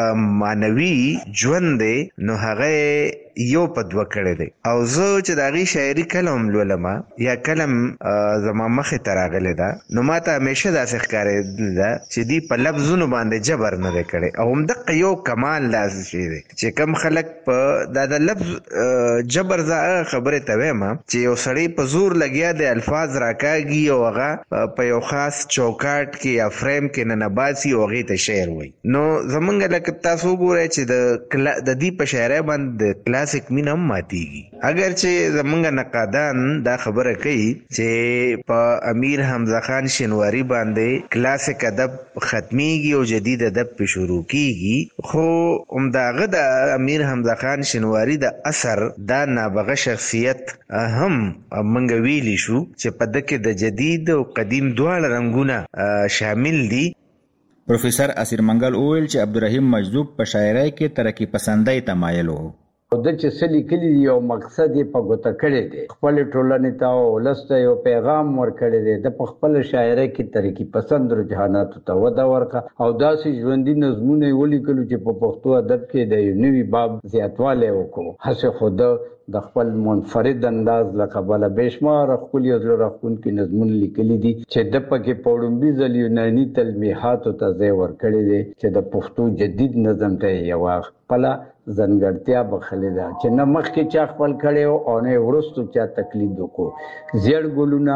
معنوي ژوند دی نو هغه یو په دوه کړی دی او زه چې د هغې شاعري کلم لولم یا کلم زما مخې ته راغلی ده نو ما ته همیشه داسې ښکارېدلې ده چې دوی په لفظونو باندې جبر نه دی کړی او همدغه یو کمال داسې شی دی چې کم خلک په دا د لفظ جبر زه هغه خبرې ته وایم چې یو سړی په زور لګیا دی الفاظ راکاږي او هغه په یو خاص چوکاټ کې یا فریم کې ننباسي او هغې ته شعر وایي نو زمونږ لکه تاسو وګورئ چې د دې په شاعرۍ باندې کلاسیک مینه هم ماتیږي اگر چې زمونږ نقادان دا خبره کوي چې په امیر حمزه خان شینواري باندې کلاسیک ادب ختمیږي او جدید ادب په شروع کیږي خو همداغه د امیر حمزه خان شینواري د اثر دا نابغه شخصیت هم منګ ویلی شو چې په دکې د جدید او قدیم دواړه رنگونه شامل دي پروفیسر اسیر منګل وویل چې عبدالرحیم مجذوب په شاعرۍ کې ترقی پسندۍ تمایل و د چې سلی کلی یو مقصد په ګوته کړی دی، خپل ټولنې ته ولسته یو پیغام ورکړی دی، د خپل شاعرۍ کې ترقی پسند رجحاناتو ته وده ورکړه او داسې ژوندي نظمونه ولیکلو چې په پښتو ادب کې د یو نوي باب زیاتوالی وکړو. هسې خو د خپل منفرد انداز له کبله بېشماره ښکلي او زړه راښکونکي نظمونه لیکلي دي چې د پکې په وړومبي ځل یوناني تلمیحاتو ته ځای ورکړی دی چې د پښتو جدید نظم ته یوه خپله ځانګړتیا بخښلې ده چې نه مخکې چا خپل کړی او نه وروستو چا تقلید وکړو. زیړ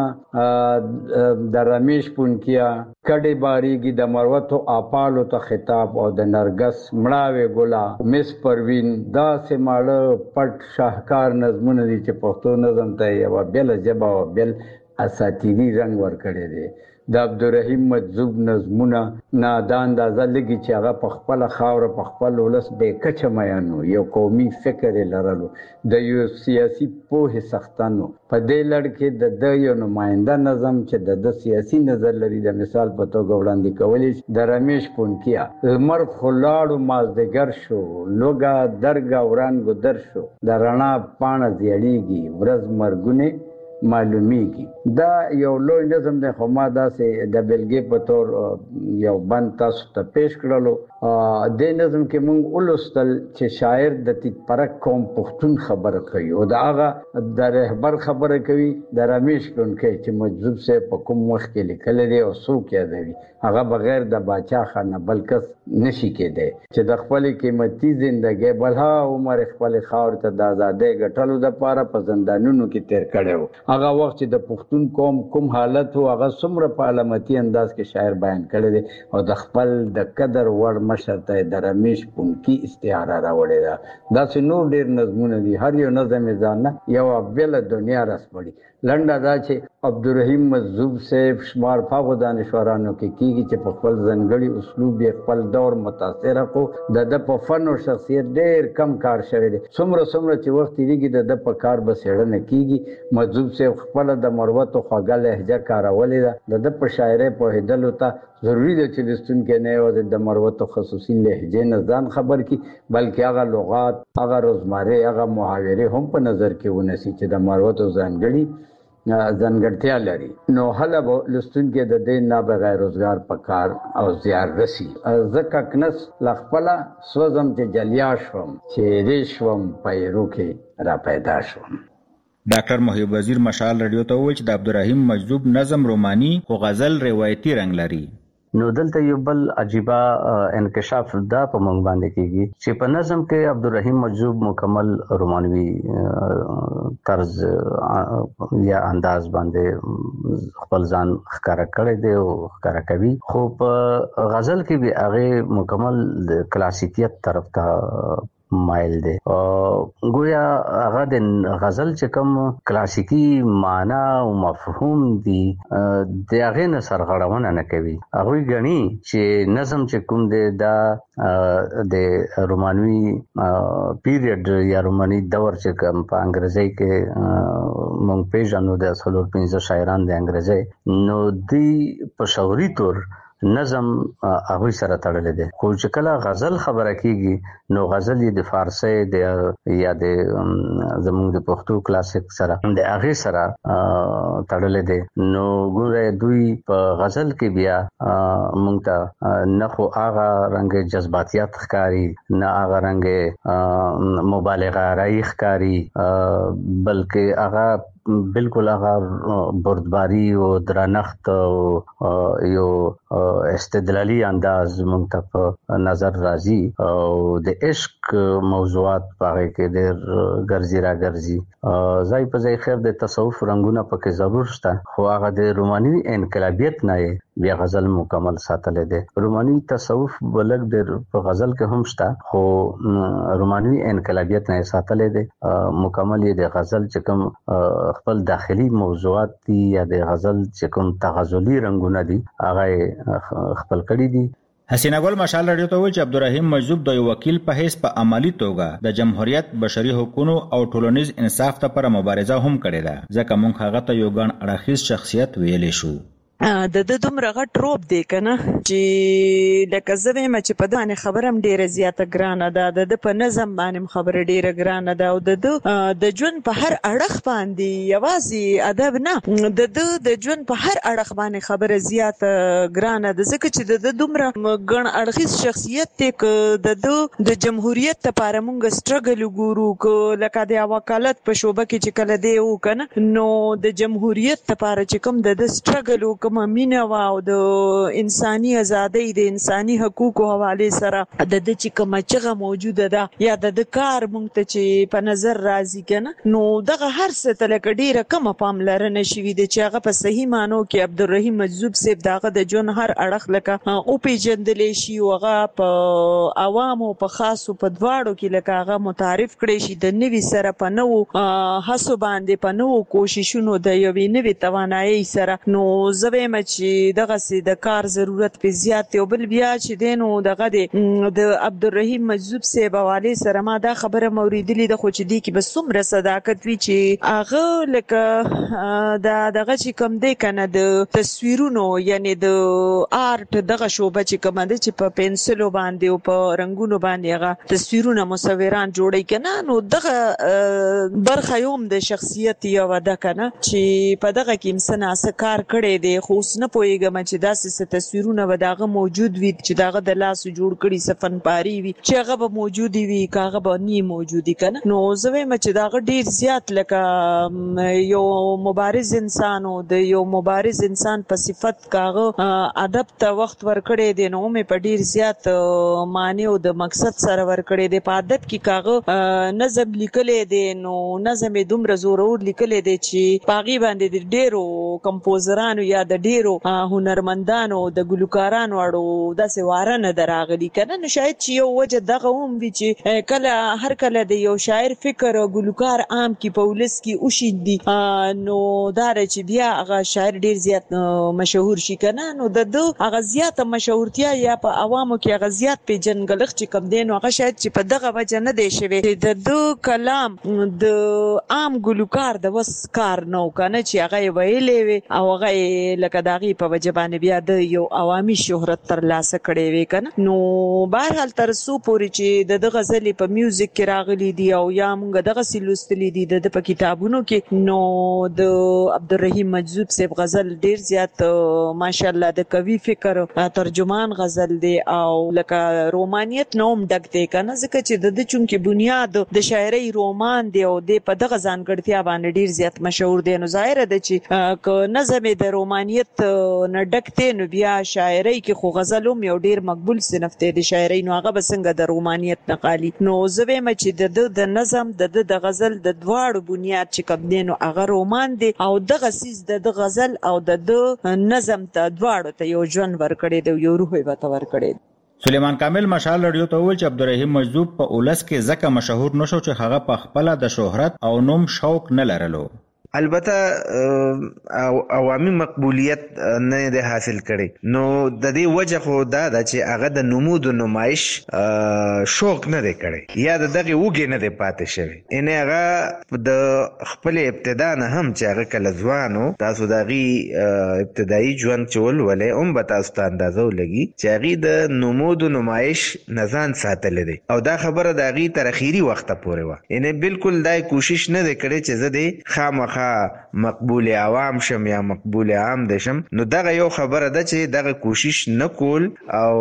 ګلونه د رمیش پونکیا، کډې باریږي د مروتو آپالو ته خطاب او د نرګس مړاوې ګله، مس پروین، داسې ماړه پټ شاهکار نظمونه دي چې پښتو نظم ته یوه بېله ژبه او بېل اساطیري رنګ ورکړی دی. د عبدالرحیم مجذوب نظمونه نه دا اندازه لګي چې هغه په خپله خاوره په خپل ولس بې کچه میانو، یو قومي فکر یې لرلو، د یو سیاسي پوهې څښتن و. په دې لړ کې د یو نماینده نظم چې د سیاسي نظر لري د مثال په توګه وړاندې کولی د رمیش پونکیا، لمر خلاړو مازدیګر شو، لوګه درګه ورانګو در شو، د رڼا پاڼه زیړیږي، ورځ مرګونې معلومیږي. دا یو لوی نظم دی خو ما داسې د بیلګې په تور یو بند تاسو ته پیش کړلو. دې نظم کې موږ ولوستل چې شاعر د تیت پرک قوم پښتون خبره کوي او د هغه د رهبر خبره کوي، د رمیش پونکي چې مجذوب صاحب په کوم وخت کې لیکلی دی او څوک یادوي، هغه بغیر د باچا خانه بل کس نشي کېدی چې د خپلې قیمتي زندګۍ بلها عمر خپلې خاورې ته د ازادۍ ګټلو دپاره په زندانونو کې تیر کړی و. هغه وخت چې د پښتون قوم کوم حالت و هغه څومره په علامتي انداز کې شاعر بیان کړی دی او د خپل د قدر وړ مشر ته د رمیش پونکي استعاره راوړې ده. داسې نور ډېر نظمونه دي، هر یو نظم یې ځان نه یوه بېله دنیا رسمړي. لنډه دا چې عبدالرحیم مجذوب صاحب شمار په هغو دانشورانو کې کېږي چې په خپل ځانګړي اسلوب یې خپل دور متاثره کړو. د په فن او شخصیت ډېر کم کار شوی دی، څومره چې وخت تېرېږي د په کار به څېړنه کېږي. مجذوب صاحب خپله د مروتو خوږه لهجه کارولې ده. د په شاعرۍ پوهېدلو ته ضروري ده چې لوستونکی نه یوازې د مروتو خصوصي لهجې نه ځان خبر کړي بلکې هغه لغات، هغه روزمرې، هغه محاورې هم په نظر کې ونیسي چې د مروتو ځانګړتیا لري. نو هله به لوستونکی د دې نه بغیر روزګار په کار او زیار رسي. زه ککنس له خپله سوځم چې جلیا شوم، چې دې شوم پیرو کې را پیدا شوم. ډاکټر محب وزیر مشال رادیو ته وویل چې د عبدالرحیم مجذوب نظم روماني خو غزل روایتي رنګ لري. نو دلته یو بل عجیبه انکشاف دا په موږ باندې کېږي چې په نظم کې عبدالرحیم مجذوب مکمل رومانوي طرز یا انداز باندې خپل ځان ښکاره کړی دی او ښکاره کوي، خو په غزل کې به هغه مکمل د کلاسیکیت طرف ته مایل دی. گویا هغه د غزل چې کوم کلاسیکی معنا او مفهوم دی د هغه نه سرغړونه نه کوي. هغه غني چې نظم چې کوم دی دا د رومانوي پیریډ یا روماني دور چې کوم په انګریزي کې مونږ پیژنو د 15 شاعران د انګریزي، نو دی په شعوري تور نظم هغه سره تړلې ده. خو چې کله غزل خبره کیږي نو غزل د فارسی د یا د زموږ د پښتو کلاسیک سره د هغه سره تړلې ده. نو ګوره دوی په غزل کې بیا مونږ ته نه خو هغه رنګ جذباتیات ښکاری، نه هغه رنګ مبالغه راي ښکاری، بلکې هغه بالکل هغه بردباری او درنښت او یو استدلالی انداز مونږ ته په نظر راځي او د عشق موضوعات پاره کې ډېر ګرځي را ګرځي. ځای په ځای خیر د تصوف رنگونه پکې ضرور شته، خو هغه د روماني انقلابیت نه بیا غزل مکمل ساتلې ده. روماني تصوف بلک د په غزل کې هم شته، خو روماني انقلابیت نه ساتلې ده. مکمل یې د غزل چې کوم خپل داخلي موضوعات دي یا د غزل چې کوم تغزلي رنگونه دي هغه خپل کړی دي. حسینه ګل مشال رادیو ته وویل چې عبدالرحیم مجذوب د یو وکیل په حیث په عملی توګه د جمهوریت، بشري حقوقو او ټولنیز انصاف لپاره مبارزه هم کړې ده، ځکه موږ هغه ته یو ګڼ اړخیز شخصیت ویلی شو. د دومره غټ روب دی کنه چې لکه زه وایم چې په دغه خبره هم ډیره زیاته ګرانه ده د په نظم باندې خبره ډیره ګرانه ده او د ژوند په هر اړخ باندې یوازې ادب نه د ژوند په هر اړخ باندې خبره زیاته ګرانه ده ځکه چې د دومره ګڼ اړخیز شخصیت دی که د جمهوریت لپاره مونږ سټرګل وګورو لکه د وکالت په شوبه کې چې کله دی وکنه نو د جمهوریت لپاره چې کوم د سټرګل وکم مینه او د انساني ازادۍ د انساني حقوقو حواله سره د چې کوم چغه موجوده ده یا د کار مونږ ته چې په نظر راځي کنه نو دغه هر څه ته لکه ډیره کم پاملرنه شوې ده چې هغه په صحیح معنی کې عبدالرحیم مجذوب صاحب دغه د جون هر اړخ لکه او پیجندلې شي او هغه په عوامو په خاصو په دواړو کې لکه هغه متعارف کړي شي د نوي سره په نو هڅو باندې په نو کوششونو د یوې نوې توانایي سره نو زویم چې دغه سي د کار ضرورت په زیات او بل بیا چې دینو دغه د عبدالرحیم مجذوب صاحب حواله سره ما دا خبره موریدلې د خو چې دی کې بس څومره صداقت وی چې هغه لکه دغه چې کم دی کنه د تصویرونو یعنی د آرت دغه شوبه چې کوم ده چې په پنسلو باندې او په رنگونو باندې هغه تصویرونه مصوران جوړي کنه نو دغه برخه یوم د شخصیت یو ده کنه چې په دغه کې انسان اسکار کړي دی خو نه پويګم چې داسې تصویرونه به داغه موجود وي چې داغه د لاس جوړ کړي سفن پاري وي چې هغه به موجود وي کاغه به ني موجودي کنه نو زوی چې داغه ډیر زیات لکه یو مبارز انسان او د یو مبارز انسان په صفت کاغه ادب ته وخت ورکړي دی نو مې په ډیر زیات معنی او د مقصد سره ورکړي دی په ادب کې کاغه نظم لیکلې دی نو نظم دومره زورور لیکلې دی چې پاغي باندې ډیرو کمپوزرانو یا د ډیرو هنرمندانو د ګلوکارانو اړو داسې واره نه دراغلي کنه نو شاید چې یو وجه دغه هم وی چې کله هر کله د یو شاعر فکر او ګلوکار عام کی پولیس کی اوشیندي نو دار چې بیا هغه شاعر ډیر زیات مشهور شي کنه نو د هغه زیات مشهورتیا یا په عوامو کې هغه زیات په جنګلخ چې کم دین هغه شاید چې په دغه وجه نه دی شوی د کلام د عام ګلوکار د وس کار نو کنه چې هغه ویلې وي او هغه لکه داغي په وجبانه بیا د یو عوامي شهرت تر لاسه کړي وي کنه نو بهرحال تر سو پوری چې د غزل په میوزیک کې راغلي دی او یا موږ دغه سلوستلې دي د په کتابونو کې نو د عبدالرحیم مجذوب صاحب غزل ډیر زیات ماشاءالله د قوي فکر ترجمان غزل دی او لکه رومانیت نوم ډک دی کنه ځکه چې د چونکه بنیاد د شاعري رومان دی او د په دغه ځانګړتیا باندې ډیر زیات مشهور دی نو ظاهر ده چې ک نظم د رومانیت نه ډکته نو بیا شاعري کې خو غزلوم یو ډیر مقبول صنف دی د شاعري نو هغه بسنګ د رومانیت نقالي نو زوی مچ د نظم د غزل د دواړو بنیاد چې کوم دی نو هغه رومان دی او دغه سیس د غزل او د نظم ته دواړو ته یو ژوند ورکړي دی یو روح به تور کړي سلیمان کامل مشال رادیو ته ویل چې عبدالرحیم مجذوب په اولس کې ځکه مشهور نشو چې هغه په خپل د شهرت او نوم شوق نه لرلو البته عوامي مقبولیت نه ده حاصل کړي نو د دې وجه خو دا ده چې هغه د نمود نمایش شوق نه دی کړي یا دغه وګي نه دی پاتې شوی ان هغه د خپل ابتدا نه هم چې هغه کله ځوانو تاسو دغه ابتدایي ژوند چول ولې به تاسو ته اندازو لګي چې هغه د نمود نمایش نزان ساتل دي او دا خبره د هغه تر اخیری وخت پورې و ان بالکل دای کوشش نه دی کړي چې زه دې خامخا مقبول عوام شم یا مقبول عام دشم نو دغه یو خبره ده چې دغه کوشش نکول او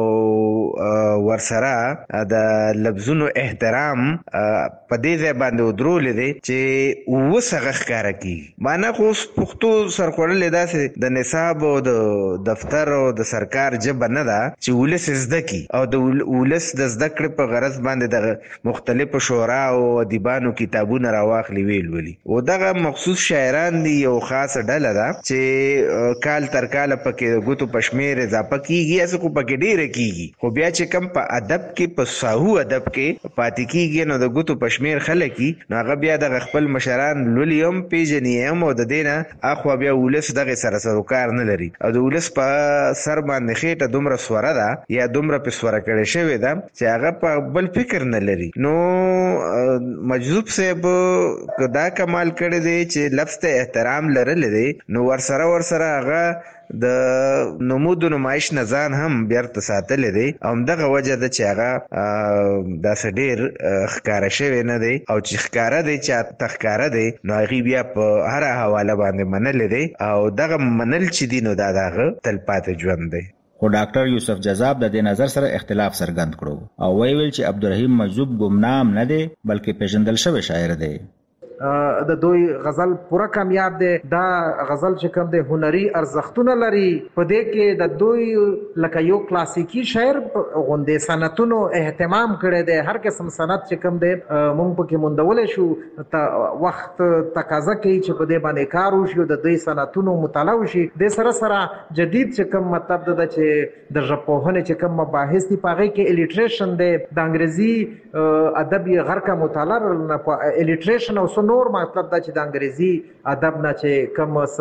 ورسره د لفظونو احترام په دې ځای باندې ودرول دي چې وسغه ښکارا کی معنا خو پښتو سرخوړل داسې د نصاب او د دفتر او د سرکار جب نه ده چې ولس زده کی او د ولس د زده کړې په غرض باندې د مختلفو شورا او ادیبانو کتابونه راواخلي ویل ولي او دغه مخصوص شاعران دي یو خاص ډله ده چې کال تر کال پکې غوتو پشمیر اضافه کیږي اسه کو پکې ډیره کیږي خو بیا چې کم په ادب کې په ساهو ادب کې پاتې کیږي نو د غوتو پشمیر خلک نو هغه بیا د خپل مشران لولیم پیجنیم او د دینه اخو بیا ولس دغه سره سروکار نه لري او د ولس په سر باندې خېټه دومره سوره ده یا دومره په سوره کړي شوی ده چې هغه په بل فکر نه لري نو مجذوب صاحب دا کمال کړی دی چې لفظ ته احترام لرل دي نو ورسره هغه د نمود نمایش نه ځان هم بیرته ساتل دي او دغه وجه د چې هغه د سډیر ښکارا شوی نه دی او چې ښکارا دی چې تخکارا دی نو هغه بیا په هر حواله باندې منل دي او دغه منل چې دي نو دغه تلپاتې ژوند دی. خو ډاکټر یوسف جذاب د دې نظر سره اختلاف څرګند کړو او ویل چې عبدالرحیم مجذوب ګمنام نه دی بلکې پیژندل شوی شاعر دی. د دوی غزل پوره کامیاب دی. دا غزل چې کوم دی هنري ارزښتونه لري. په دې کې د دوی لکه یو کلاسیکی شاعر غوندې سنتونو اهتمام کړی دی. هر قسم سنت چې کوم دی مونږ پکې موندولی شو. وخت تقاضا کوي چې په دې باندې کار وشي او د دوی سنتونو مطالعه وشي. د سره جدید چې کوم مطلب ده چې د ژبپوهنې چې کوم مباحث دي په هغې کې الیټریشن دی. د انګریزي ادب یې غرقه مطالعه الیټریشن او نور مطلب دا چې د انګریزي ادب نه چې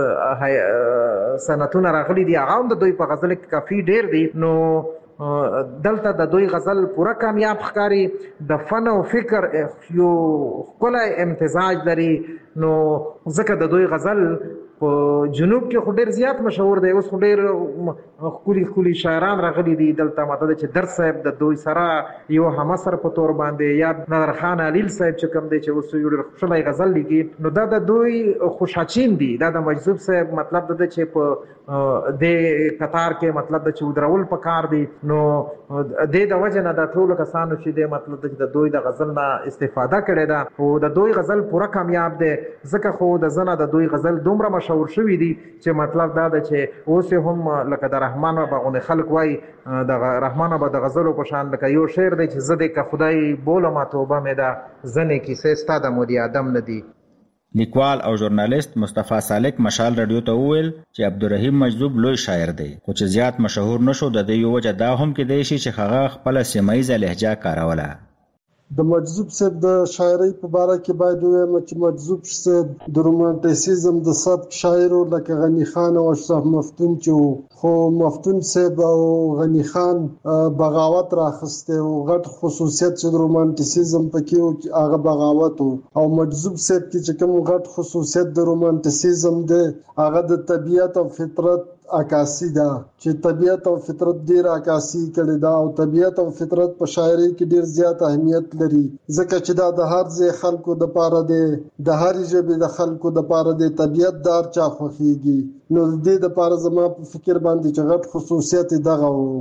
کوم سنتونه راغلي دي هغه هم د دوی په غزل کې کافي ډیر دي. نو دلته د دوی غزل پوره کامیاب ښکاري. د فن او فکر یو ښکلی امتزاج لري. نو ځکه د دوی غزل په جنوب کې خو ډیر زیات مشهور دی. اوس خو ډیر ښکلي شاعران راغلي دي دلته. مطلب چې درد صاحب د دوی سره یو همسر په تور باندې یا نادرخان علیل صاحب چې کوم دی چې اوس یو ډیر ښکلی غزل لیکي. نو دا د دوی خوشاچین دي. دا د مجذوب صاحب مطلب ده چې په د قطار کې مطلب ده چې ودرول پکار دي. نو د وجه نه د ټولو کسانو چې د مطلب ده چې د دوی د غزل نه استفاده کړې ده او د دوی غزل پوره کامیاب دی. ځکه خو د زنه د دوی غزل دومره مشهور شوي دي چې مطلب دا ده چې اوس هم لکه د رحمان بابا غوندې خلک وایي د رحمان بابا د غزلو په شان لکه یو شعر دی چې زه دې که خدای بولم توبه مې ده ځنې کیسې ستا د مودي ادم نه دي. لیکوال او ژورنالیست مصطفی سالک مشال رادیو ته وویل چې عبدالرحیم مجذوب لوی شاعر دی خو چې زیات مشهور نشو. د دې یو وجه دا هم کېدای شي چې هغه خپله سیمه ییزه لهجه کاروله. د مجذوب صاحب د شاعرۍ په باره کې باید ووایم چې مجذوب صاحب د رومانتیسیزم د سبک شاعر لکه غنی خان او اشرف مفتون چې وو. خو مفتون صاحب او غنی خان بغاوت راخسته او غټ خصوصیت چې د رومانتیسیزم پکې وو هغه بغاوت وو. او مجذوب صاحب کې چې کوم غټ خصوصیت د رومانتیسیزم دی هغه د طبیعت او فطرت عکاسی ده چې طبیعت او فطرت ډیر عکاسی کړي دا او طبیعت او فطرت په شاعرۍ کې ډیر زیات اهمیت لري ځکه چې دا د هر ځای خلکو د پاره دی د هر ژبې د خلکو د پاره دی طبیعت دار چا خوښيږي. نو د دې د پاره زما په فکر باندې چې غټ خصوصیت دغه وو.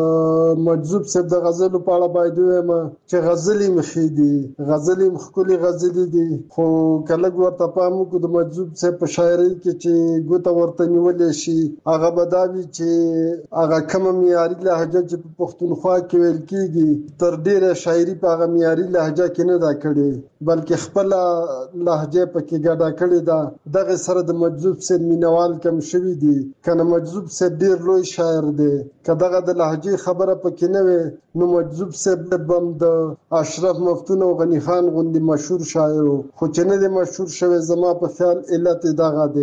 د مجذوب صاحب د غزلو په اړه باید ووایم چې غزلې مخې دي غزلې مخکلي غزلې دي خو کله ورته پام وکړو د مجذوب صاحب په شاعرۍ کې چې ګوته ورته نیولې شي هغه بداوی چې هغه کومه معیاري لهجه چې په پښتونخوا کې ویل کیږي تر ډیره شاعري په هغه معیاري لهجه کې نه دا کړي بلکې خپل لهجه پکې ګډه کړې ده. دغه سره د مجذوب صاحب مینوال کم شوي دي. کنه مجذوب صاحب ډیر لوی شاعر دی. که دغه د لهجې خبره پکې نه وي نو مجذوب صاحب بم د اشرف مفتون او غنی خان غوندې مشهور شاعر خو چې نه دی مشهور شوی زما په خیال علت دغه دی.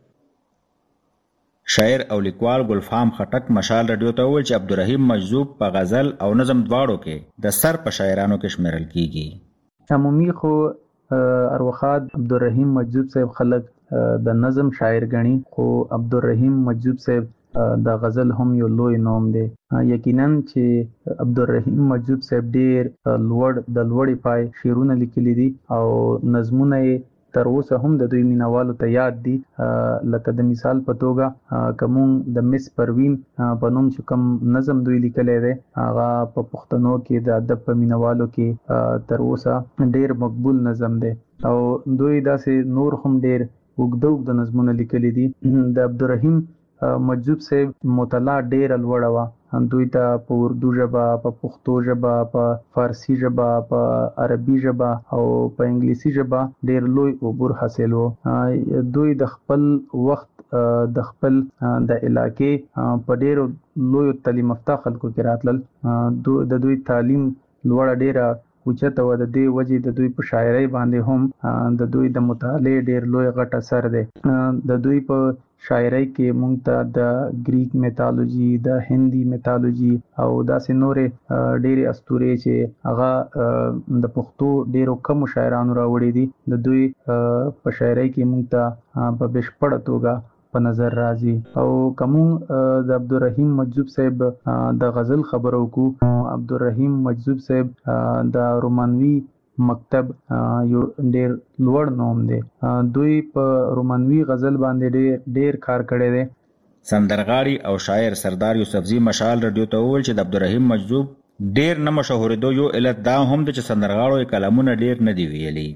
شاعر او لیکوال ګلفام خټک مشال رادیو ته وویل چې عبدالرحیم مجذوب په غزل او نظم دواړو کې د سر په شاعرانو کې شمیرل کیږي. عمومي خو اروخاد عبدالرحیم مجذوب صاحب خلک د نظم شاعر غني خو عبدالرحیم مجذوب صاحب د غزل هم یو لوی نوم دی. یقینا چې عبدالرحیم مجذوب صاحب ډیر لوړی پای شعرونه لیکلي دي او نظمونه تر اوسه هم د دوی مینوالو ته یاد دي. لکه د مثال په توګه کوم د مس پروین په نوم چې کوم نظم دوی لیکلی دی هغه په پښتنو کې د ادب په مینوالو کې تر اوسه ډیر مقبول نظم دی او دوی داسې نور هم ډیر اوږده نظمونه لیکلي دي. د عبدالرحیم مجذوب صاحب مطالعه ډیره لوړه وه. دوی ته په اردو ژبه په پښتو ژبه په فارسی ژبه په عربي ژبه او په انګلیسي ژبه ډیر لوی عبور حاصل وو. دوی د خپل وخت د خپل د علاقې په ډیرو لوی تعلیم یافته خلکو کې راتلل. د دوی تعلیم لوړه ډیره اوچته و د دې وجې د دوی په شاعرۍ باندې هم د دوی د مطالعې ډېر لوی غټ اثر دی. د دوی په شاعرۍ کې مونږ ته د گریک میتالوجي، د هندي میتالوجي او داسې نورې ډېرې اسطورې چې هغه د پښتو ډېرو کم شاعرانو راوړي دي، د دوی په شاعرۍ کې مونږ ته په بشپړه توګه په نظر راځي. او کوم د عبدالرحیم مجذوب صاحب د غزل خبرو کو، عبدالرحیم مجذوب صاحب د رومانوي مکتب یو ډېر لوړ نوم دی. دوی په رومانوي غزل باندې ډېر کار کړی دی. سندرغاړي او شاعر سردار یوسفزي مشال رادیو ته وویل چې د عبدالرحیم مجذوب ډېر نه مشهورېدو یو علت دا هم دی چې سندرغاړو یې کلامونه ډېر نه دی ویلي.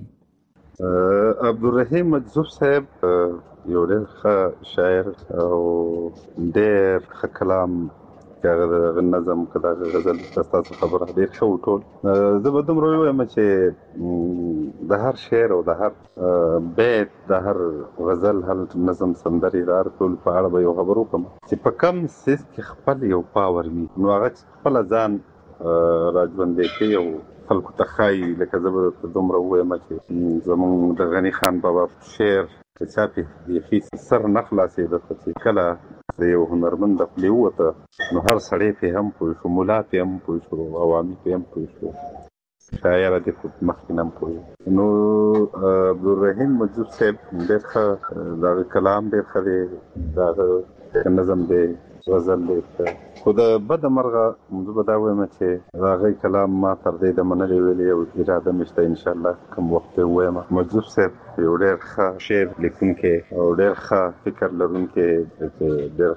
عبدالرحیم مجذوب صاحب یو ډېر ښه شاعر او ډېر ښه کلام هغه نظم که دغه غزل ستاسو خبره ډېر ښه و ټول. زه به دومره ووایم چې د هر شعر او د هر بیت د هر غزل هر نظم سندرې د هر ټول په اړه به یو خبر وکړم چې په کم څیز کې خپل یو پاور وي نو هغه خپله ځان راژوندی کوي او خلکو ته ښایي. لکه زه به دومره ووایم چې زمونږ د غني خان بابا شعر که چا پې بیخي سر نه خلاصېده چې کله د یو هنرمند د خولې ووته نو هر سړی پې هم پوه شو، ملا پې هم پوه شو، عوامي پې هم پوه شو، شاعره دې خو مخکې نه هم پوه. نو عبدالرحیم مجذوب صاحب ډېر ښه، د هغه کلام ډېر ښه دی، د هغه نظم دی، غزل دی. خو د بده مرغه زه به دا وایم چې د هغې کلام ما تر دې دمه نه دی ویلی او اراده مې شته انشاءالله کوم وخت به ووایم. مجذوب صاحب یو ډېر ښه شعر لیکونکی او ډېر ښه فکر لرونکی، ډېر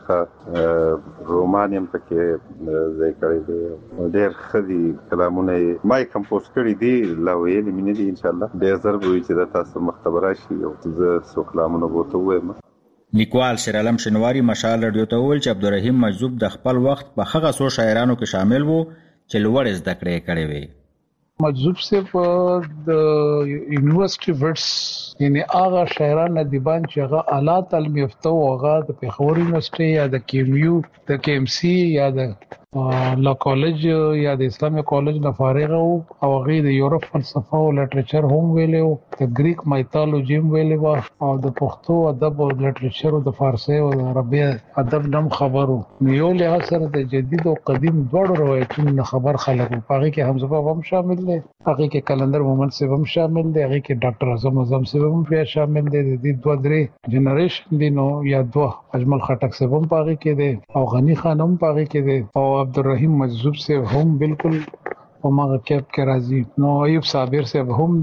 ښه رومان یې هم پکې ځای کړی دی، ډېر ښه دي کلامونه یې. ما یې کمپوز کړي دي، لا ویلي مې نه دي. انشاءالله ډېر ژر به وي چې دا تاسو مخ ته به راشي او زه څو کلامونه به ورته ووایم. لیکوال شیرعالم شنواري مشال رادیو ته وویل چې عبدالرحیم مجذوب د خپل وخت په هغه څو شاعرانو کې شامل وو چې لوړې زده کړې یې کړې وې. مجذوب صاحب د یونیورسيټي ورډز یعنی هغه شاعران ادیبان چې هغه اعلی تعلیم یافته او هغه د پیښور یونیورسيټي یا د کیمیو د KMC یا د لا کالج یا د اسلامي کالج نه فارغ او هغه د یورپ فلسفه او لټریچر هم ویلو، د گریک میتالوجي هم ویلو او د پښتو ادب او لټریچر او د فارسی او د عربي ادب نم خبرو. یو له سره د جدید او قدیم دوړو روایتونو خبر خلکو هغه کې حمزه بابا هم شامل دي، هغه کې کلندر مومن صاحب هم شامل دي، هغه کې ډاکټر اعظم صاحب هم شامل دي. د دې دوه درې جنریشن دي نو یا دوه اجمل خټک صاحب هم هغه کې دي او غنی خان هم هغه کې دي او عبدالرحیم مجذوب صاحب هم بالکل په ماغه کېپ کې راځي. نو ایوب صابر صاحب هم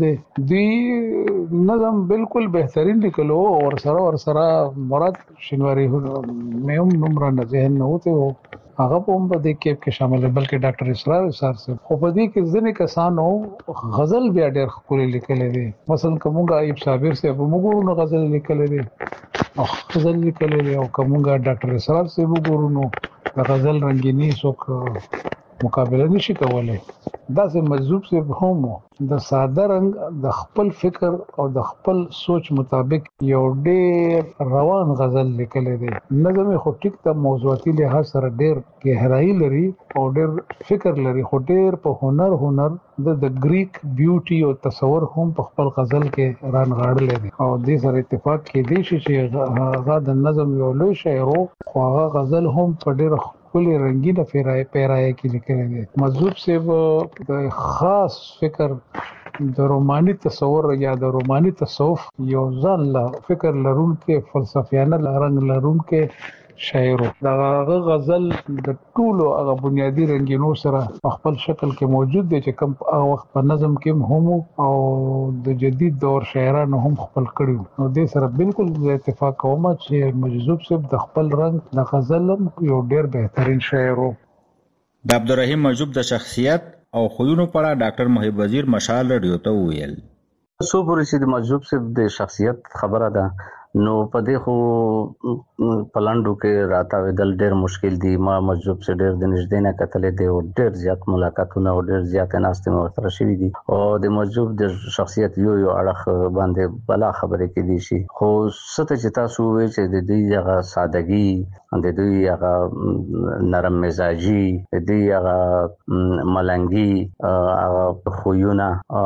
دی نظم بالکل بهترین لیکلو او سره مراد شنواری مې هم نمبر نه ذهن نه وته هغه په هم په دې کېپ کې شامل دی، بلکې ډاکټر اسرار صاحب خو په دې کې ځینې کسانو غزل بیا ډېر ښکلي لیکلی دی. مثلا کومګه ایوب صابر صاحب موږ نو غزل لیکلی دی او غزل لیکلی دی او کومګه ډاکټر اسرار صاحب وګورو نو د غزل رنگینی څوک مقابله نشي کولای. داسې مجذوب صاحب هم د ساده رنگ د خپل فکر او د خپل سوچ مطابق یو ډېر روان غزل لیکلی دی. نظم خو ټیک ته موضوعاتي لحاظ سره ډېر گہرائی لري او ډېر فکر لري، خو ډېر په هنر د گریک بیوټي او تصور هم په خپل غزل کې رانغاړلی دی او دې سره اتفاق کېدی شي چې هغه د نظم یو لوی شاعر خو هغه غزل هم په ډېر ښکلي رنګینه پیرایه کې لیکلی دی. مجذوب صاحب د خاص فکر د روماني تصور یا د روماني تصوف یو ځان لا فکر لرونکي فلسفیانه رنګ لرونکي شاعر. دا غزل د ټولو هغه بنیادی رنگینو سره خپل شکل کې موجود دی چې کوم هغه وخت په نظم کې هم او د جدید دور شاعرانو هم خپل کړیو. نو دې سره بالکل اتفاق کوم چې مجذوب صاحب د خپل رنگ د غزل یو ډېر بهترین شاعر. د عبدالرحیم مجذوب د شخصیت او خویونو په اړه ډاکټر محب وزیر مشال رادیو ته ویل. سو پورې چې د مجذوب صاحب د شخصیت خبره ده نو په دې خو پلاندو کې راتاوېدل ډېر مشکل دي. ما مجذوب سره ډېر د نږدې نه کتلې دي او ډېر زیات ملاقاتونه او ډېر زیات ناستې مو سره شوي دي او د مجذوب د شخصیت یو اړخ باندې بلا خبرې کې دي شي. خو ست چې تاسو وایي چې د دې هغه سادهګي، د دې هغه نرم مزاجي، د دې هغه ملنګي هغه خوونه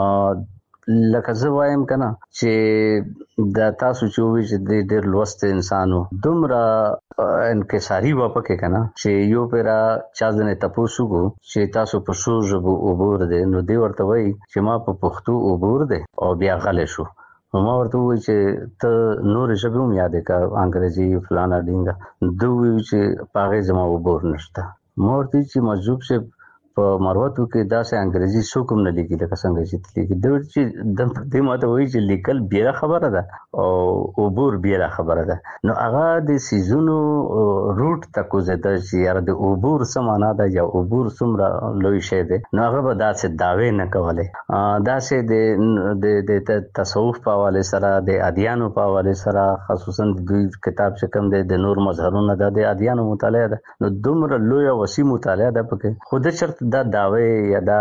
لکه زه وایم کنه چې د تاسو چې وی چې د ډېر لوست انسانو دومره انکساری و پکې کنه چې یو پیرا چا ځنه تاسو کو چې تاسو په شو ژبو عبور دي نو دی ورته وای چې ما په پښتو عبور دي او بیا غلې شو. ما ورته وای چې ته نور ژبه هم یادې کا انګریزي فلانا ډینګه دوی چې پاغه زما عبور نشته. ما ورته چې مجذوب سے په مروتو کې داسې انګریزي څوک نه لیکي لکه څنګه چې لیکي د چې د دې ماته وایي چې لیکل بیره خبره ده او عبور بیره خبره ده. نو هغه د سیزونو روټ تکو زده چې یاره د عبور سمانا ده یا عبور څومره لوی شی دی نو هغه به داسې داوی نه کولای. داسې د تصوف په حواله سره د ادیانو په حواله سره خصوصا د دوی کتاب چې کوم دی د نور مظهرونه د ادیانو مطالعه ده نو دومره لوی او وسیع مطالعه ده پکې خود چرته دا داوی یا دا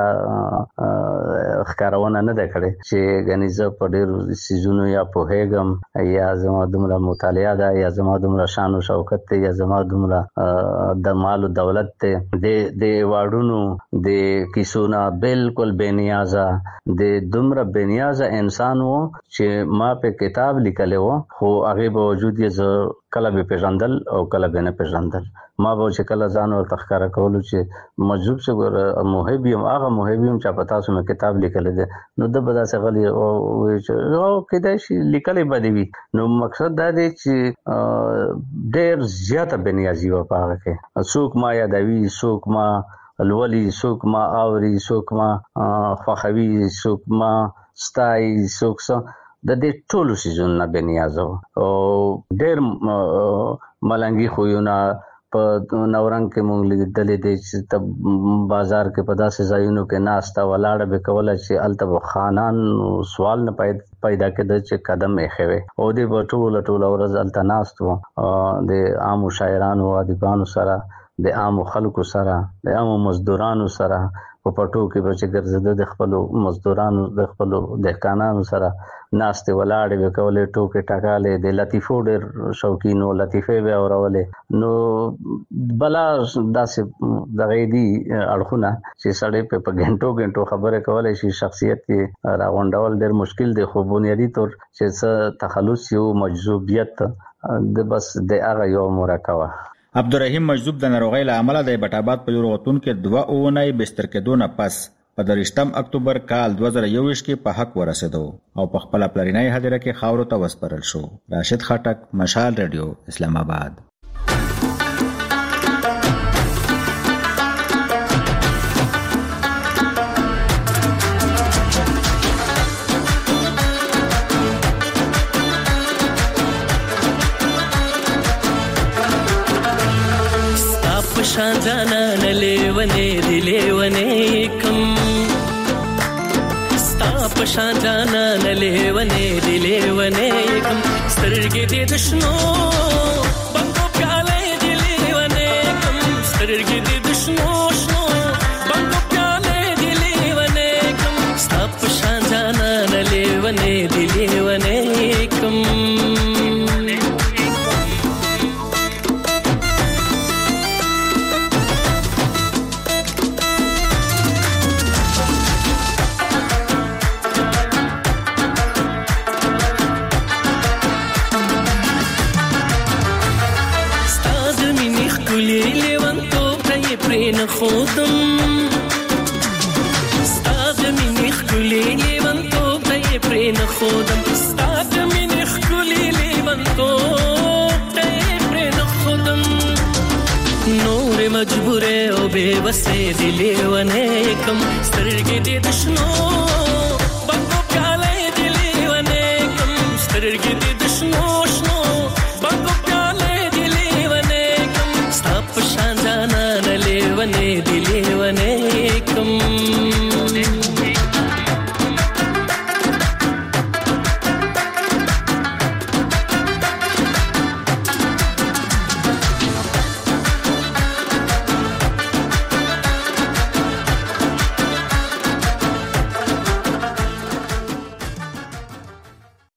ښکارونه نه ده کړې چې غني زه په ډېر سیزونو یا په هیګم یا زما دومره مطالعه ده یا زما دومره شان او شوکت ته یا زما دومره د مال او دولت ته د واړونو د کیسونه بالکل بنیازه د دومره بنیازه انسان وو چې ما په کتاب لیکلی وو خو هغه باوجود یې کله به پیژندل او کله به نه پیژندل. ما به چې کله ځان ورته ښکاره کولو چې مجذوب څه محب یم هغه محب یم چې په تاسو مې کتاب لیکلی دی نو د به داسې غلی وایي چې کیدای شي لیکلی به دې وي. نو مقصد دا دی چې ډېر زیاته بنیازي وه په هغه کې. څوک ما یادوي، څوک ما لولي، څوک ما اوري، څوک ما خوښوي، څوک ما ستایي، څوک څه د دې ټولو سیزونو بنیازه او ډېر ملنګي خویونه په نورنګ کې مونږ لیدلې دي چې بازار کې په داسې ځایونو کې ناسته ولاړه به کوله چې الته خانان سوال نه پیدا کېده چې قدم یې خوي او دې ټول ورځ الته ناست وو د عامو شاعرانو او ادیبانو سره د عامو خلکو سره د عامو مزدورانو سره په پټو کې به چې ګرځېده د خپلو مزدورانو د خپلو دهقانانو سره ناستې ولاړې به کولې ټوکې ټکالې د لطیفو ډېر شوقین و لطیفې به اورولې. نو بلا داسې دغې دي اړخونه چې سړی په ګنټو خبرې کولی شي شخصیت کې راغونډول ډېر مشکل دی خو بنیادي طور چې څه تخلص یو مجذوبیت د بس د هغه یو مرکبه. عبدالرحیم مجذوب د ناروغۍ له امله د ایبټ په یو روغتون کې 2 اونۍ بستر کېدو نه پس په 23 اکتوبر کال 2021 کې په حق ورسېدو او په خپل پلرینۍ هدیره کې خاورو ته وسپارل شو. راشد خټک، مشال رادیو، اسلام آباد. شان جانا نلیونے دلیونے کم ستا پشان جانا نلیونے دلیونے کم سترګې دې دشنو بنگو پیالے دلیونے کم سترګې دې دشنو شنو بنگو پیالے دلیونے کم ستا پشان جانا نلیونے دلیونے کم. خودم ستاد مینې خولې لیوانتوب ته یې پرې نه خودم ستاد مینې خولې لیوانتوب ته یې پرې نه خودم نور مجبورې او بې وسې دې لیونې کم سترګې دې د شنو